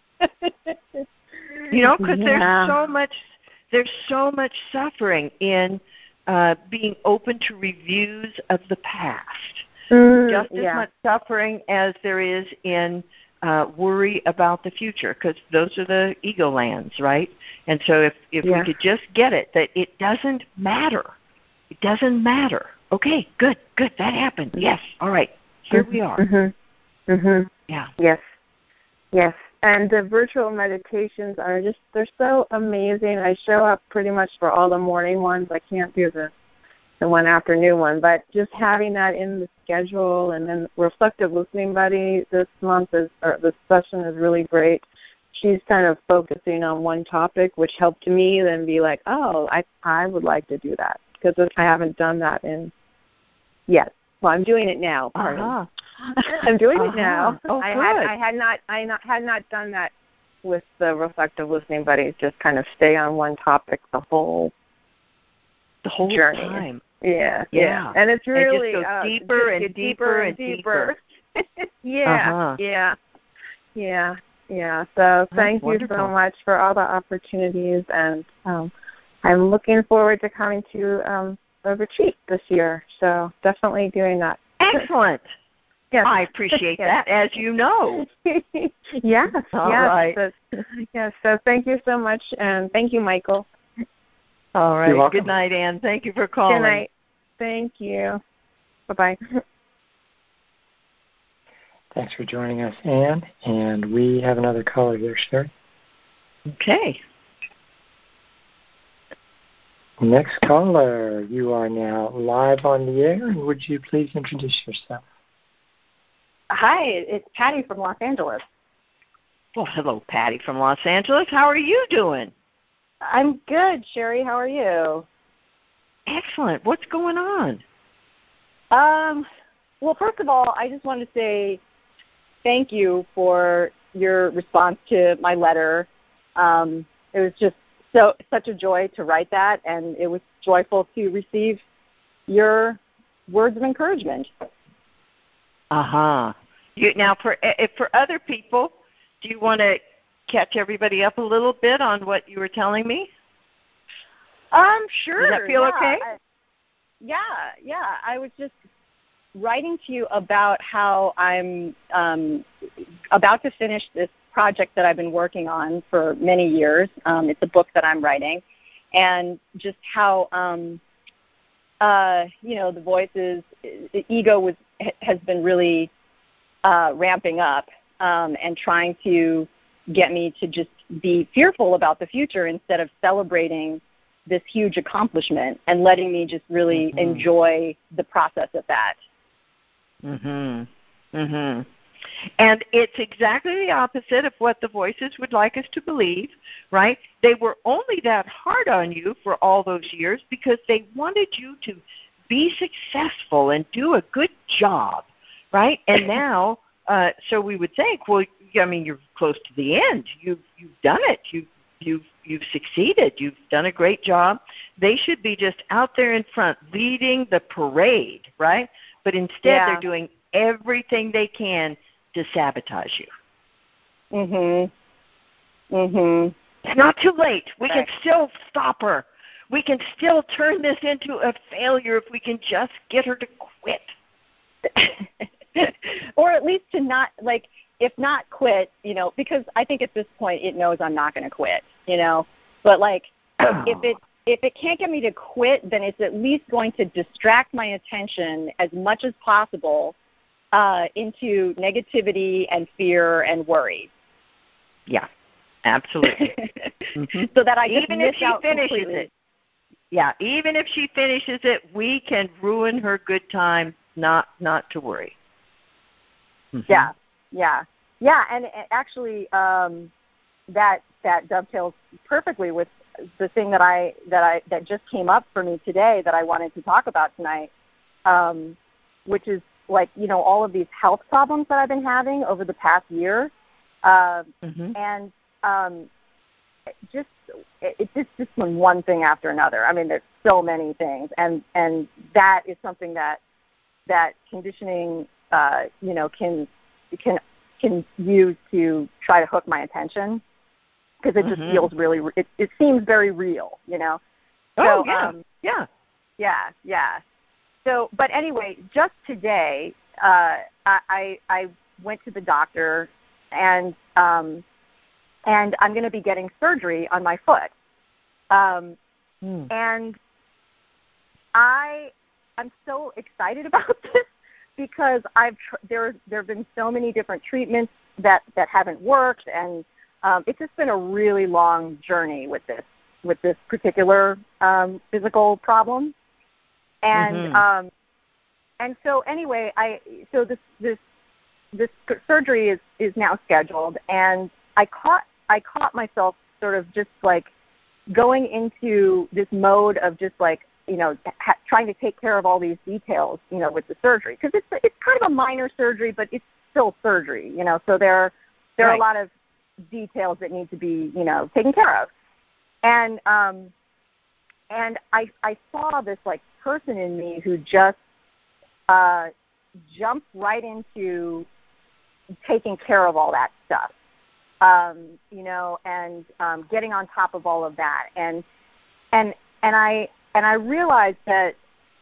Because there's so much suffering in being open to reviews of the past. Just as much suffering as there is in worry about the future, because those are the ego lands, right? And so if we could just get it, that it doesn't matter. It doesn't matter. Okay, good, that happened. Yes, all right, here we are. Yeah. Yes. And the virtual meditations they're so amazing. I show up pretty much for all the morning ones. I can't do the one afternoon one, but just having that in the schedule, and then Reflective Listening Buddy this session is really great. She's kind of focusing on one topic, which helped me then be like, oh, I would like to do that, because I haven't done that yet. Well, I'm doing it now. Uh-huh. I'm doing it now. Oh, I had not done that with the Reflective Listening Buddies. Just kind of stay on one topic the whole journey. Time. Yeah. And it's really and just go deeper and deeper and deeper. Yeah. So thank you so much for all the opportunities, and I'm looking forward to coming to a retreat this year. So definitely doing that. Excellent. Yes. I appreciate that, as you know. Yes. All right. Yes. So thank you so much, and thank you, Michael. All right. Good night, Ann. Thank you for calling. Good night. Thank you. Bye-bye. Thanks for joining us, Ann. And we have another caller here, Sherry. Okay. Next caller, you are now live on the air, and would you please introduce yourself? Hi, it's Patty from Los Angeles. Well, hello, Patty from Los Angeles. How are you doing? I'm good, Sherry. How are you? Excellent. What's going on? Well, first of all, I just wanted to say thank you for your response to my letter. It was just such a joy to write that, and it was joyful to receive your words of encouragement. Uh-huh. Now, for other people, do you want to catch everybody up a little bit on what you were telling me? Sure. Does that feel okay? Yeah. I was just writing to you about how I'm about to finish this project that I've been working on for many years. It's a book that I'm writing, and just how the voices, the ego has been really ramping up and trying to get me to just be fearful about the future instead of celebrating this huge accomplishment and letting me just really enjoy the process of that. And it's exactly the opposite of what the voices would like us to believe, right? They were only that hard on you for all those years because they wanted you to be successful and do a good job, right? And now, so we would think, well, I mean, you're close to the end. You've done it. You've succeeded. You've done a great job. They should be just out there in front leading the parade, right? But instead they're doing everything they can to sabotage you. It's not too late. We can still stop her. We can still turn this into a failure if we can just get her to quit. Or at least to not, like, if not quit, because I think at this point it knows I'm not going to quit, But, like, if it can't get me to quit, then it's at least going to distract my attention as much as possible into negativity and fear and worry. Yeah, absolutely. So that I just even miss if she out finishes completely. it. Yeah, even if she finishes it, we can ruin her good time. Not to worry. Yeah, and actually, that dovetails perfectly with the thing that just came up for me today that I wanted to talk about tonight, which is like all of these health problems that I've been having over the past year, and it's just one thing after another. I mean, there's so many things, and that is something that conditioning can use to try to hook my attention, because it just feels really it seems very real, Oh, so, yeah. So, but anyway, just today I went to the doctor, and I'm going to be getting surgery on my foot, and I'm so excited about this because there have been so many different treatments that haven't worked, and it's just been a really long journey with this particular physical problem. And so anyway, this surgery is now scheduled, and I caught myself sort of just like going into this mode of just like, you know, trying to take care of all these details, you know, with the surgery, because it's kind of a minor surgery, but it's still surgery, you know. So there are a lot of details that need to be, you know, taken care of, and I saw this like person in me who just jumped right into taking care of all that stuff, you know, and getting on top of all of that, and I realized that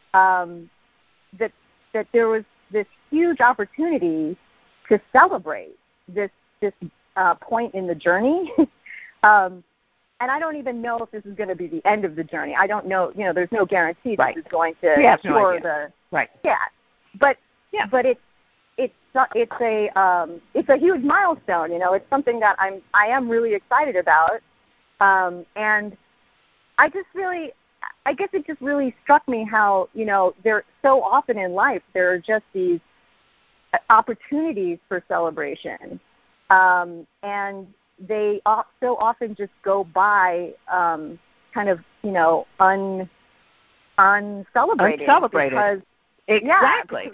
that there was this huge opportunity to celebrate this point in the journey. And I don't even know if this is going to be the end of the journey. I don't know. You know, there's no guarantee this is going to cure the. Yeah. But it's a huge milestone. You know, it's something that I am really excited about. And I guess it just really struck me how, you know, there so often in life there are just these opportunities for celebration, and they so often just go by kind of, you know, uncelebrated. Because, exactly.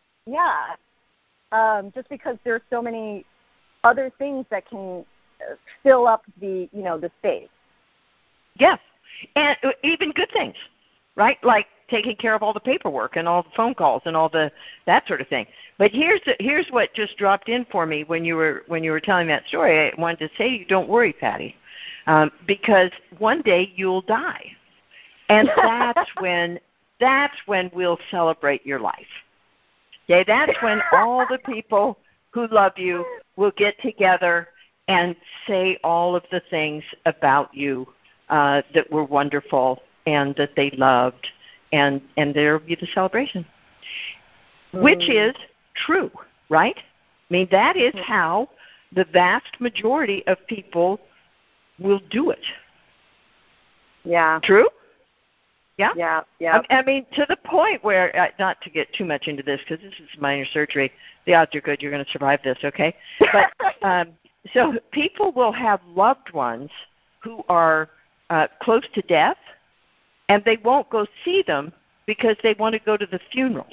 Just because there's so many other things that can fill up the, you know, the space. Yes, and even good things, right? Like taking care of all the paperwork and all the phone calls and all that sort of thing. But here's what just dropped in for me when you were telling that story. I wanted to say, don't worry, Patty, because one day you'll die, and that's when we'll celebrate your life. Okay, that's when all the people who love you will get together and say all of the things about you that were wonderful and that they loved. And there will be the celebration, which is true, right? I mean, that is how the vast majority of people will do it. Yeah. True? Yeah? Yeah. I mean, to the point where, not to get too much into this because this is minor surgery, the odds are good you're going to survive this, okay? But so people will have loved ones who are close to death, and they won't go see them because they want to go to the funeral.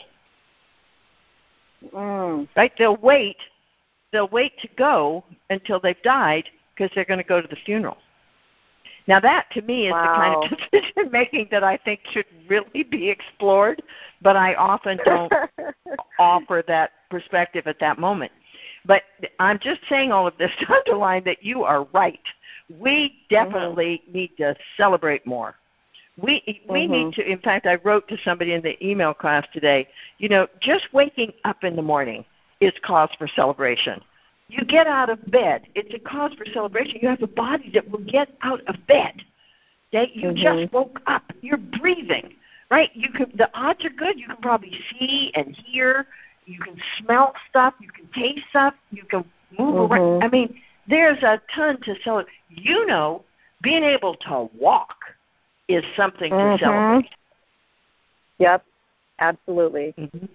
Right? They'll wait to go until they've died because they're going to go to the funeral. Now that, to me, is the kind of decision-making that I think should really be explored, but I often don't offer that perspective at that moment. But I'm just saying all of this to underline that you are right. We definitely need to celebrate more. We need to, in fact, I wrote to somebody in the email class today, you know, just waking up in the morning is cause for celebration. You get out of bed, it's a cause for celebration. You have a body that will get out of bed. Okay? You just woke up. You're breathing, right? The odds are good. You can probably see and hear. You can smell stuff. You can taste stuff. You can move around. I mean, there's a ton to celebrate. You know, being able to walk is something to celebrate. Yep, absolutely.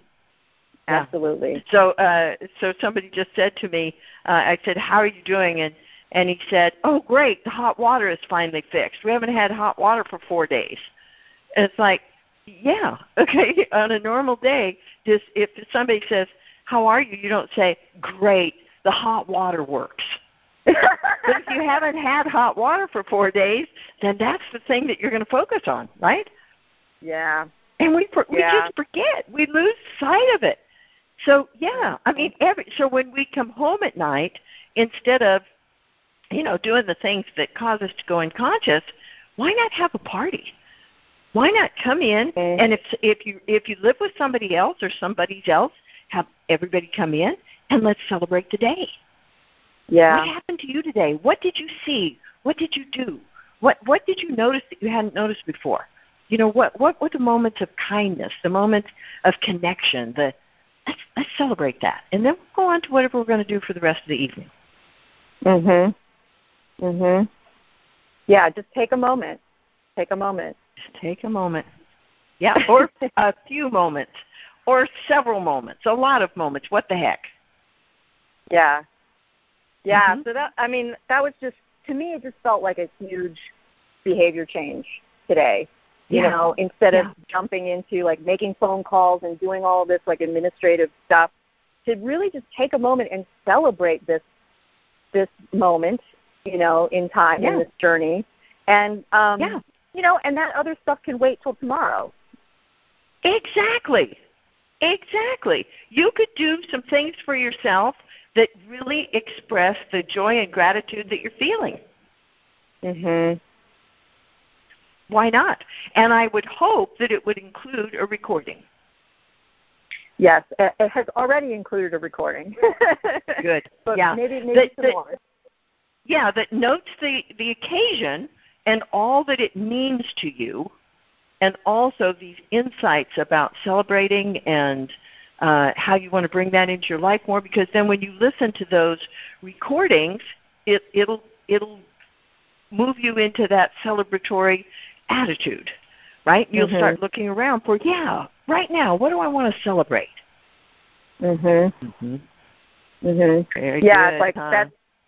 Absolutely. So somebody just said to me, I said, how are you doing? And he said, oh, great, the hot water is finally fixed. We haven't had hot water for 4 days. And it's like, yeah, okay, on a normal day, just if somebody says, how are you? You don't say, great, the hot water works. But if you haven't had hot water for 4 days, then that's the thing that you're going to focus on, right? Yeah. And we just forget. We lose sight of it. So, yeah, I mean, so when we come home at night, instead of, you know, doing the things that cause us to go unconscious, why not have a party? Why not come in, and if you live with somebody else or somebody else, have everybody come in and let's celebrate the day. Yeah. What happened to you today? What did you see? What did you do? What did you notice that you hadn't noticed before? You know, what were the moments of kindness, the moments of connection? Let's celebrate that, and then we'll go on to whatever we're going to do for the rest of the evening. Yeah, just take a moment. Just take a moment. Yeah, or a few moments, or several moments, a lot of moments. What the heck? Yeah. Yeah, so that was just, to me, it just felt like a huge behavior change today. You know, instead of jumping into like making phone calls and doing all this like administrative stuff, to really just take a moment and celebrate this moment, you know, in time, in this journey. And, you know, and that other stuff can wait till tomorrow. Exactly. You could do some things for yourself that really express the joy and gratitude that you're feeling. Why not? And I would hope that it would include a recording. Yes, it has already included a recording. Good. But maybe some more. Yeah, that notes the occasion and all that it means to you, and also these insights about celebrating and how you want to bring that into your life more, because then when you listen to those recordings, it'll move you into that celebratory attitude, right? You'll start looking around for, right now, what do I want to celebrate? Very good, it's like that's,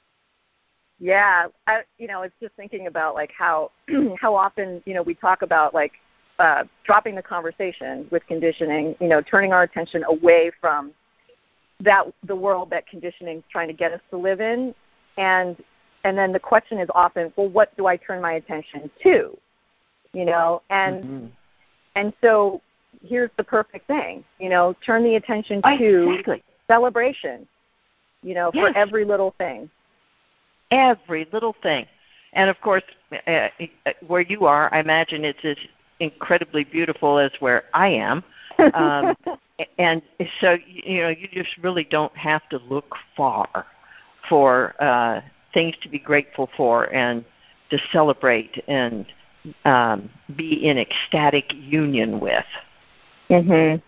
you know, it's just thinking about like how often, you know, we talk about like dropping the conversation with conditioning, you know, turning our attention away from the world that conditioning is trying to get us to live in, and then the question is often, well, what do I turn my attention to? You know, and so here's the perfect thing, you know, turn the attention to celebration, you know, for every little thing. Every little thing. And of course, where you are, I imagine it's as incredibly beautiful as where I am. And so, you know, you just really don't have to look far for things to be grateful for and to celebrate and be in ecstatic union with. Well,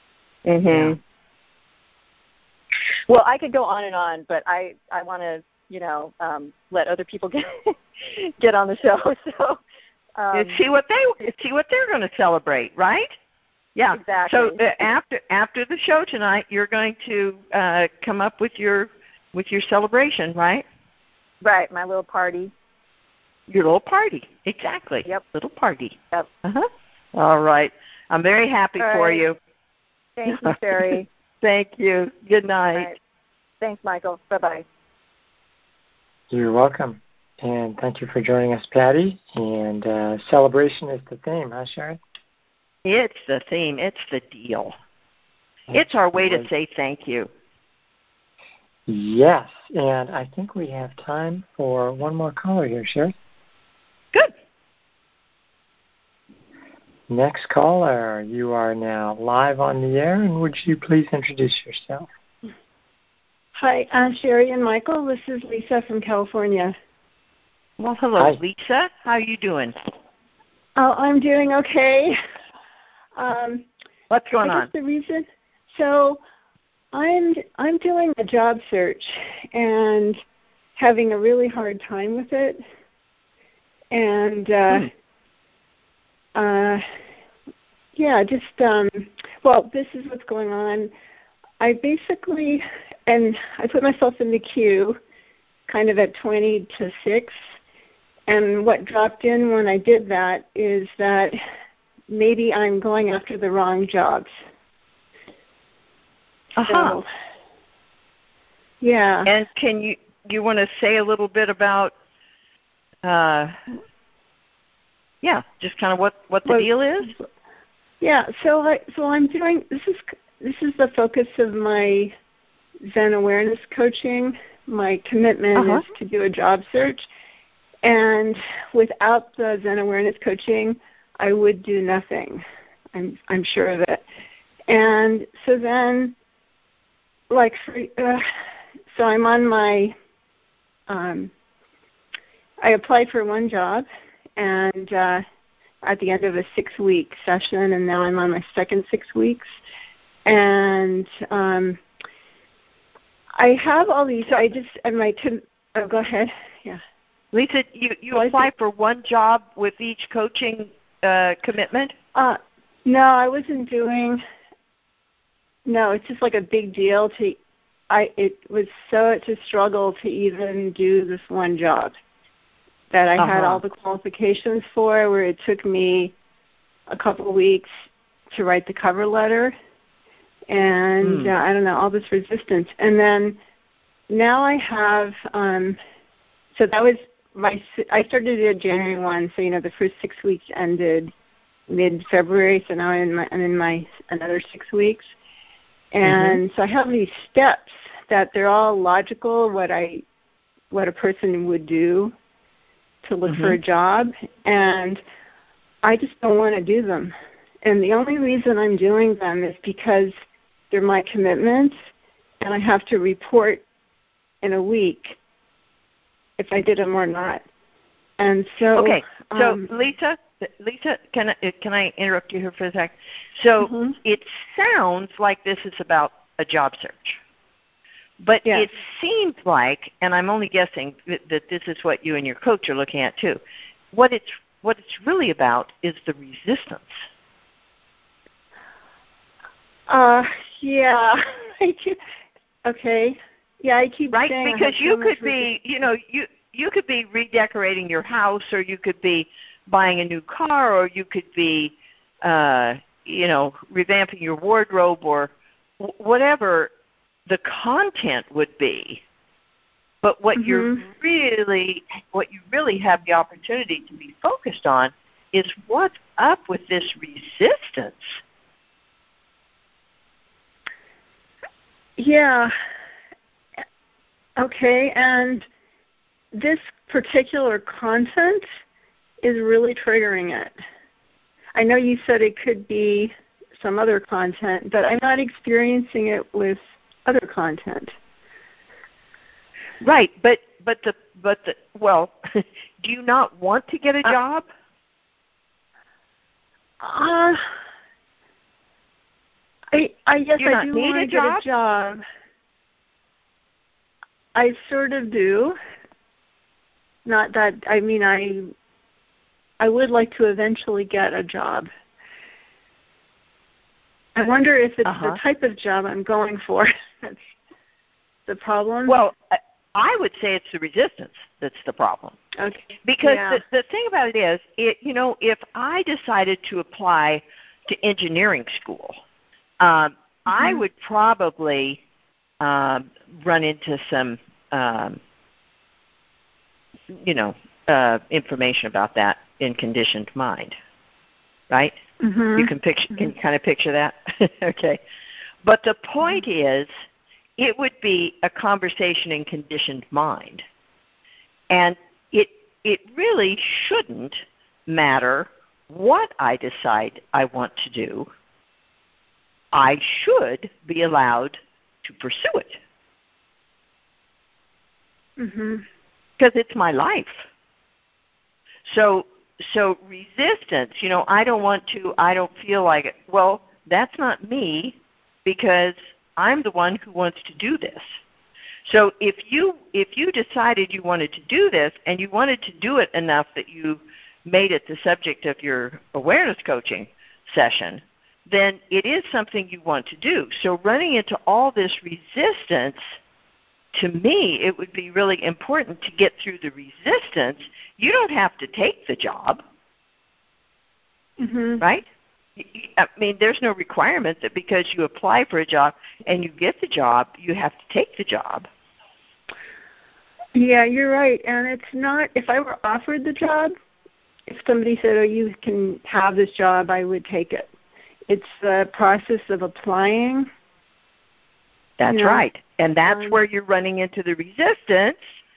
I could go on and on, but I want to, you know, let other people get on the show. So see what they're going to celebrate, right? Yeah, exactly. So after the show tonight, you're going to come up with your celebration, right? Right, my little party. Your little party, exactly. Yep. Little party. Yep. All right. I'm very happy for you. Thank you, Sherry. Thank you. Good night. Right. Thanks, Michael. Bye-bye. You're welcome. And thank you for joining us, Patty. And celebration is the theme, huh, Sherry? It's the theme. It's the deal. It's our way to say thank you. Yes. And I think we have time for one more caller here, Sherry. Good. Next caller, you are now live on the air, and would you please introduce yourself? Hi, Sherry and Michael. This is Lisa from California. Well, hello, Hi. Lisa. How are you doing? Oh, I'm doing okay. What's going on? The reason, so I'm doing a job search and having a really hard time with it, and well, this is what's going on. I basically, and I put myself in the queue kind of at 20 to 6, and what dropped in when I did that is that maybe I'm going after the wrong jobs. So, yeah. And can you want to say a little bit about, just kind of what the deal is? Yeah, so I'm doing, this is the focus of my Zen awareness coaching. My commitment is to do a job search, and without the Zen awareness coaching, I would do nothing. I'm sure of it. And so then, like, so I'm on my, I applied for one job, and at the end of a 6-week session, and now I'm on my second 6 weeks. And I have all these. So I just go ahead. Yeah, Lisa, you apply for one job with each coaching commitment. No, I wasn't doing. No, it's just like a big deal to. It was such a struggle to even do this one job that I had all the qualifications for, where it took me a couple of weeks to write the cover letter, and I don't know, all this resistance. And then now I have. So that was I started it January 1. So the first 6 weeks ended mid-February. So now I'm in my another 6 weeks. And so I have these steps that they're all logical, what a person would do to look for a job, and I just don't want to do them. And the only reason I'm doing them is because they're my commitments, and I have to report in a week if I did them or not. And so okay, so Lisa, can I interrupt you here for a sec? So it sounds like this is about a job search, but it seems like, and I'm only guessing that this is what you and your coach are looking at too. What it's really about is the resistance. Yeah. Okay. Yeah, I keep saying because you could be, you could be redecorating your house, or you could be buying a new car, or you could be, revamping your wardrobe, or whatever the content would be. But what you really have the opportunity to be focused on is what's up with this resistance. Yeah. Okay, and this particular content is really triggering it. I know you said it could be some other content, but I'm not experiencing it with other content. Right, but well, do you not want to get a job? I guess I do want to get a job. I sort of do. Not that, I mean, I would like to eventually get a job. I wonder if it's the type of job I'm going for that's the problem. Well, I would say it's the resistance that's the problem. Okay. Because the thing about it is, if I decided to apply to engineering school, I would probably run into some, information about that in conditioned mind, right? You can kind of picture that, okay. But the point is, it would be a conversation in conditioned mind, and it really shouldn't matter what I decide I want to do. I should be allowed to pursue it. Because it's my life. So resistance, I don't feel like it. Well, that's not me, because I'm the one who wants to do this. So if you decided you wanted to do this, and you wanted to do it enough that you made it the subject of your awareness coaching session, then it is something you want to do. So running into all this resistance, to me, it would be really important to get through the resistance. You don't have to take the job, right? I mean, there's no requirement that because you apply for a job and you get the job, you have to take the job. Yeah, you're right. And it's not, if I were offered the job, if somebody said, oh, you can have this job, I would take it. It's the process of applying. That's right. And that's where you're running into the resistance.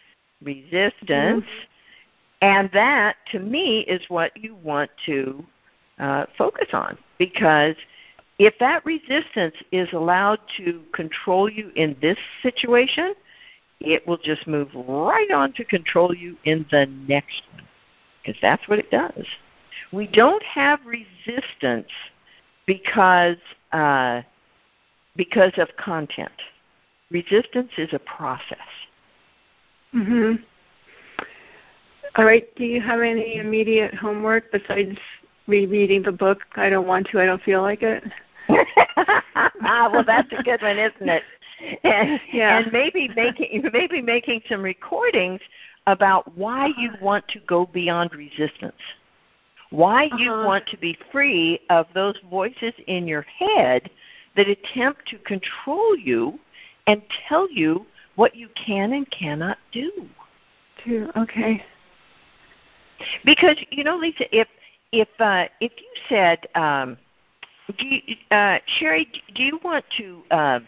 And that, to me, is what you want to focus on. Because if that resistance is allowed to control you in this situation, it will just move right on to control you in the next one. Because that's what it does. We don't have resistance because of content. Resistance is a process. All right. Do you have any immediate homework besides rereading the book. I don't want to. I don't feel like it. Well, that's a good one, isn't it? And maybe making some recordings about why you want to go beyond resistance, why you want to be free of those voices in your head that attempt to control you and tell you what you can and cannot do. Okay. Because Lisa, if you said, Sherry, do you want to?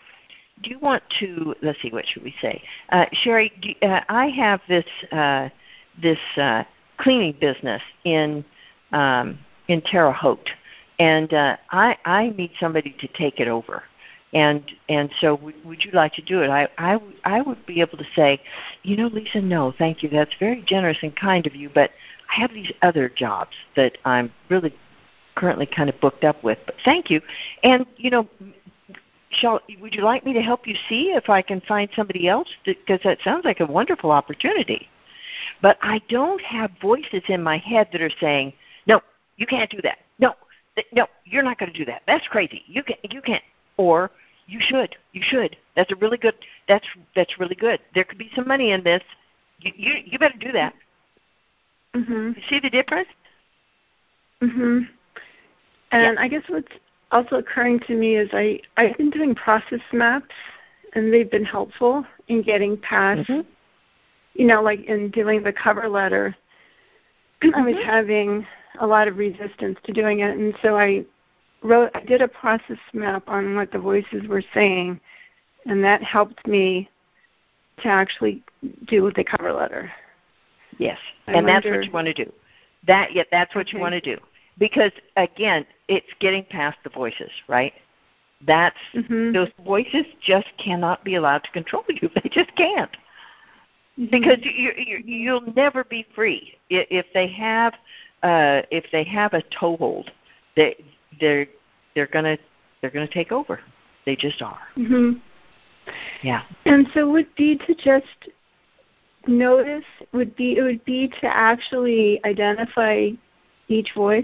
Let's see, what should we say? Sherry, I have this cleaning business in Terre Haute, and I need somebody to take it over. And so would you like to do it? I would be able to say, Lisa, no, thank you. That's very generous and kind of you, but I have these other jobs that I'm really currently kind of booked up with. But thank you. And, would you like me to help you see if I can find somebody else? Because that sounds like a wonderful opportunity. But I don't have voices in my head that are saying, no, you can't do that. No, you're not going to do that. That's crazy. You can't. Or you should. That's really good. That's really good. There could be some money in this. You better do that. Mm-hmm. You see the difference? Mm-hmm. And I guess what's also occurring to me is I've been doing process maps, and they've been helpful in getting past, like in doing the cover letter. I was having a lot of resistance to doing it, and so I did a process map on what the voices were saying, and that helped me to actually do the cover letter. Yes, that's what you want to do. That's what you want to do. Because, again, it's getting past the voices, right? Those voices just cannot be allowed to control you. They just can't. Because you'll never be free. If they have a toehold, they're gonna take over. They just are. Mm-hmm. Yeah. And so would be to just notice. It would be to actually identify each voice.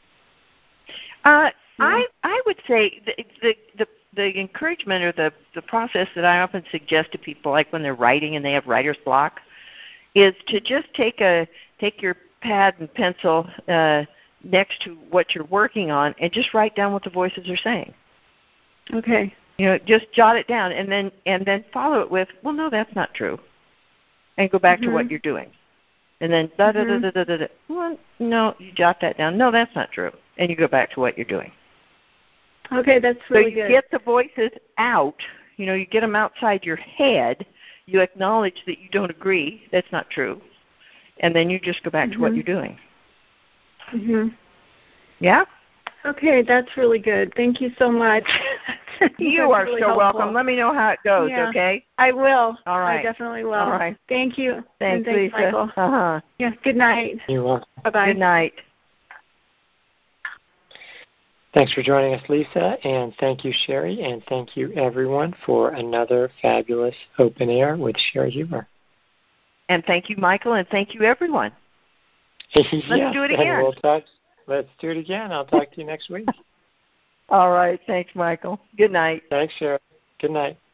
I would say the encouragement or the process that I often suggest to people, like when they're writing and they have writer's block, is to just take your pad and pencil next to what you're working on and just write down what the voices are saying. Okay. Just jot it down and then follow it with, well, no, that's not true, and go back to what you're doing. And then da-da-da-da-da-da. Well, no, you jot that down. No, that's not true. And you go back to what you're doing. Okay, that's really good. So you get the voices out. You get them outside your head. You acknowledge that you don't agree. That's not true. And then you just go back to what you're doing. Mm-hmm. Yeah? Okay, that's really good. Thank you so much. You are really so helpful. welcome. Let me know how it goes, okay? I will. All right. I definitely will. All right. Thank you. Thanks, Lisa. Michael. Uh-huh. Yeah, good night. You're welcome. Bye-bye. Good night. Thanks for joining us, Lisa, and thank you, Sherry, and thank you, everyone, for another fabulous Open Air with Sherry Huber. And thank you, Michael, and thank you, everyone. Let's do it again. Let's do it again. I'll talk to you next week. All right. Thanks, Michael. Good night. Thanks, Sherry. Good night.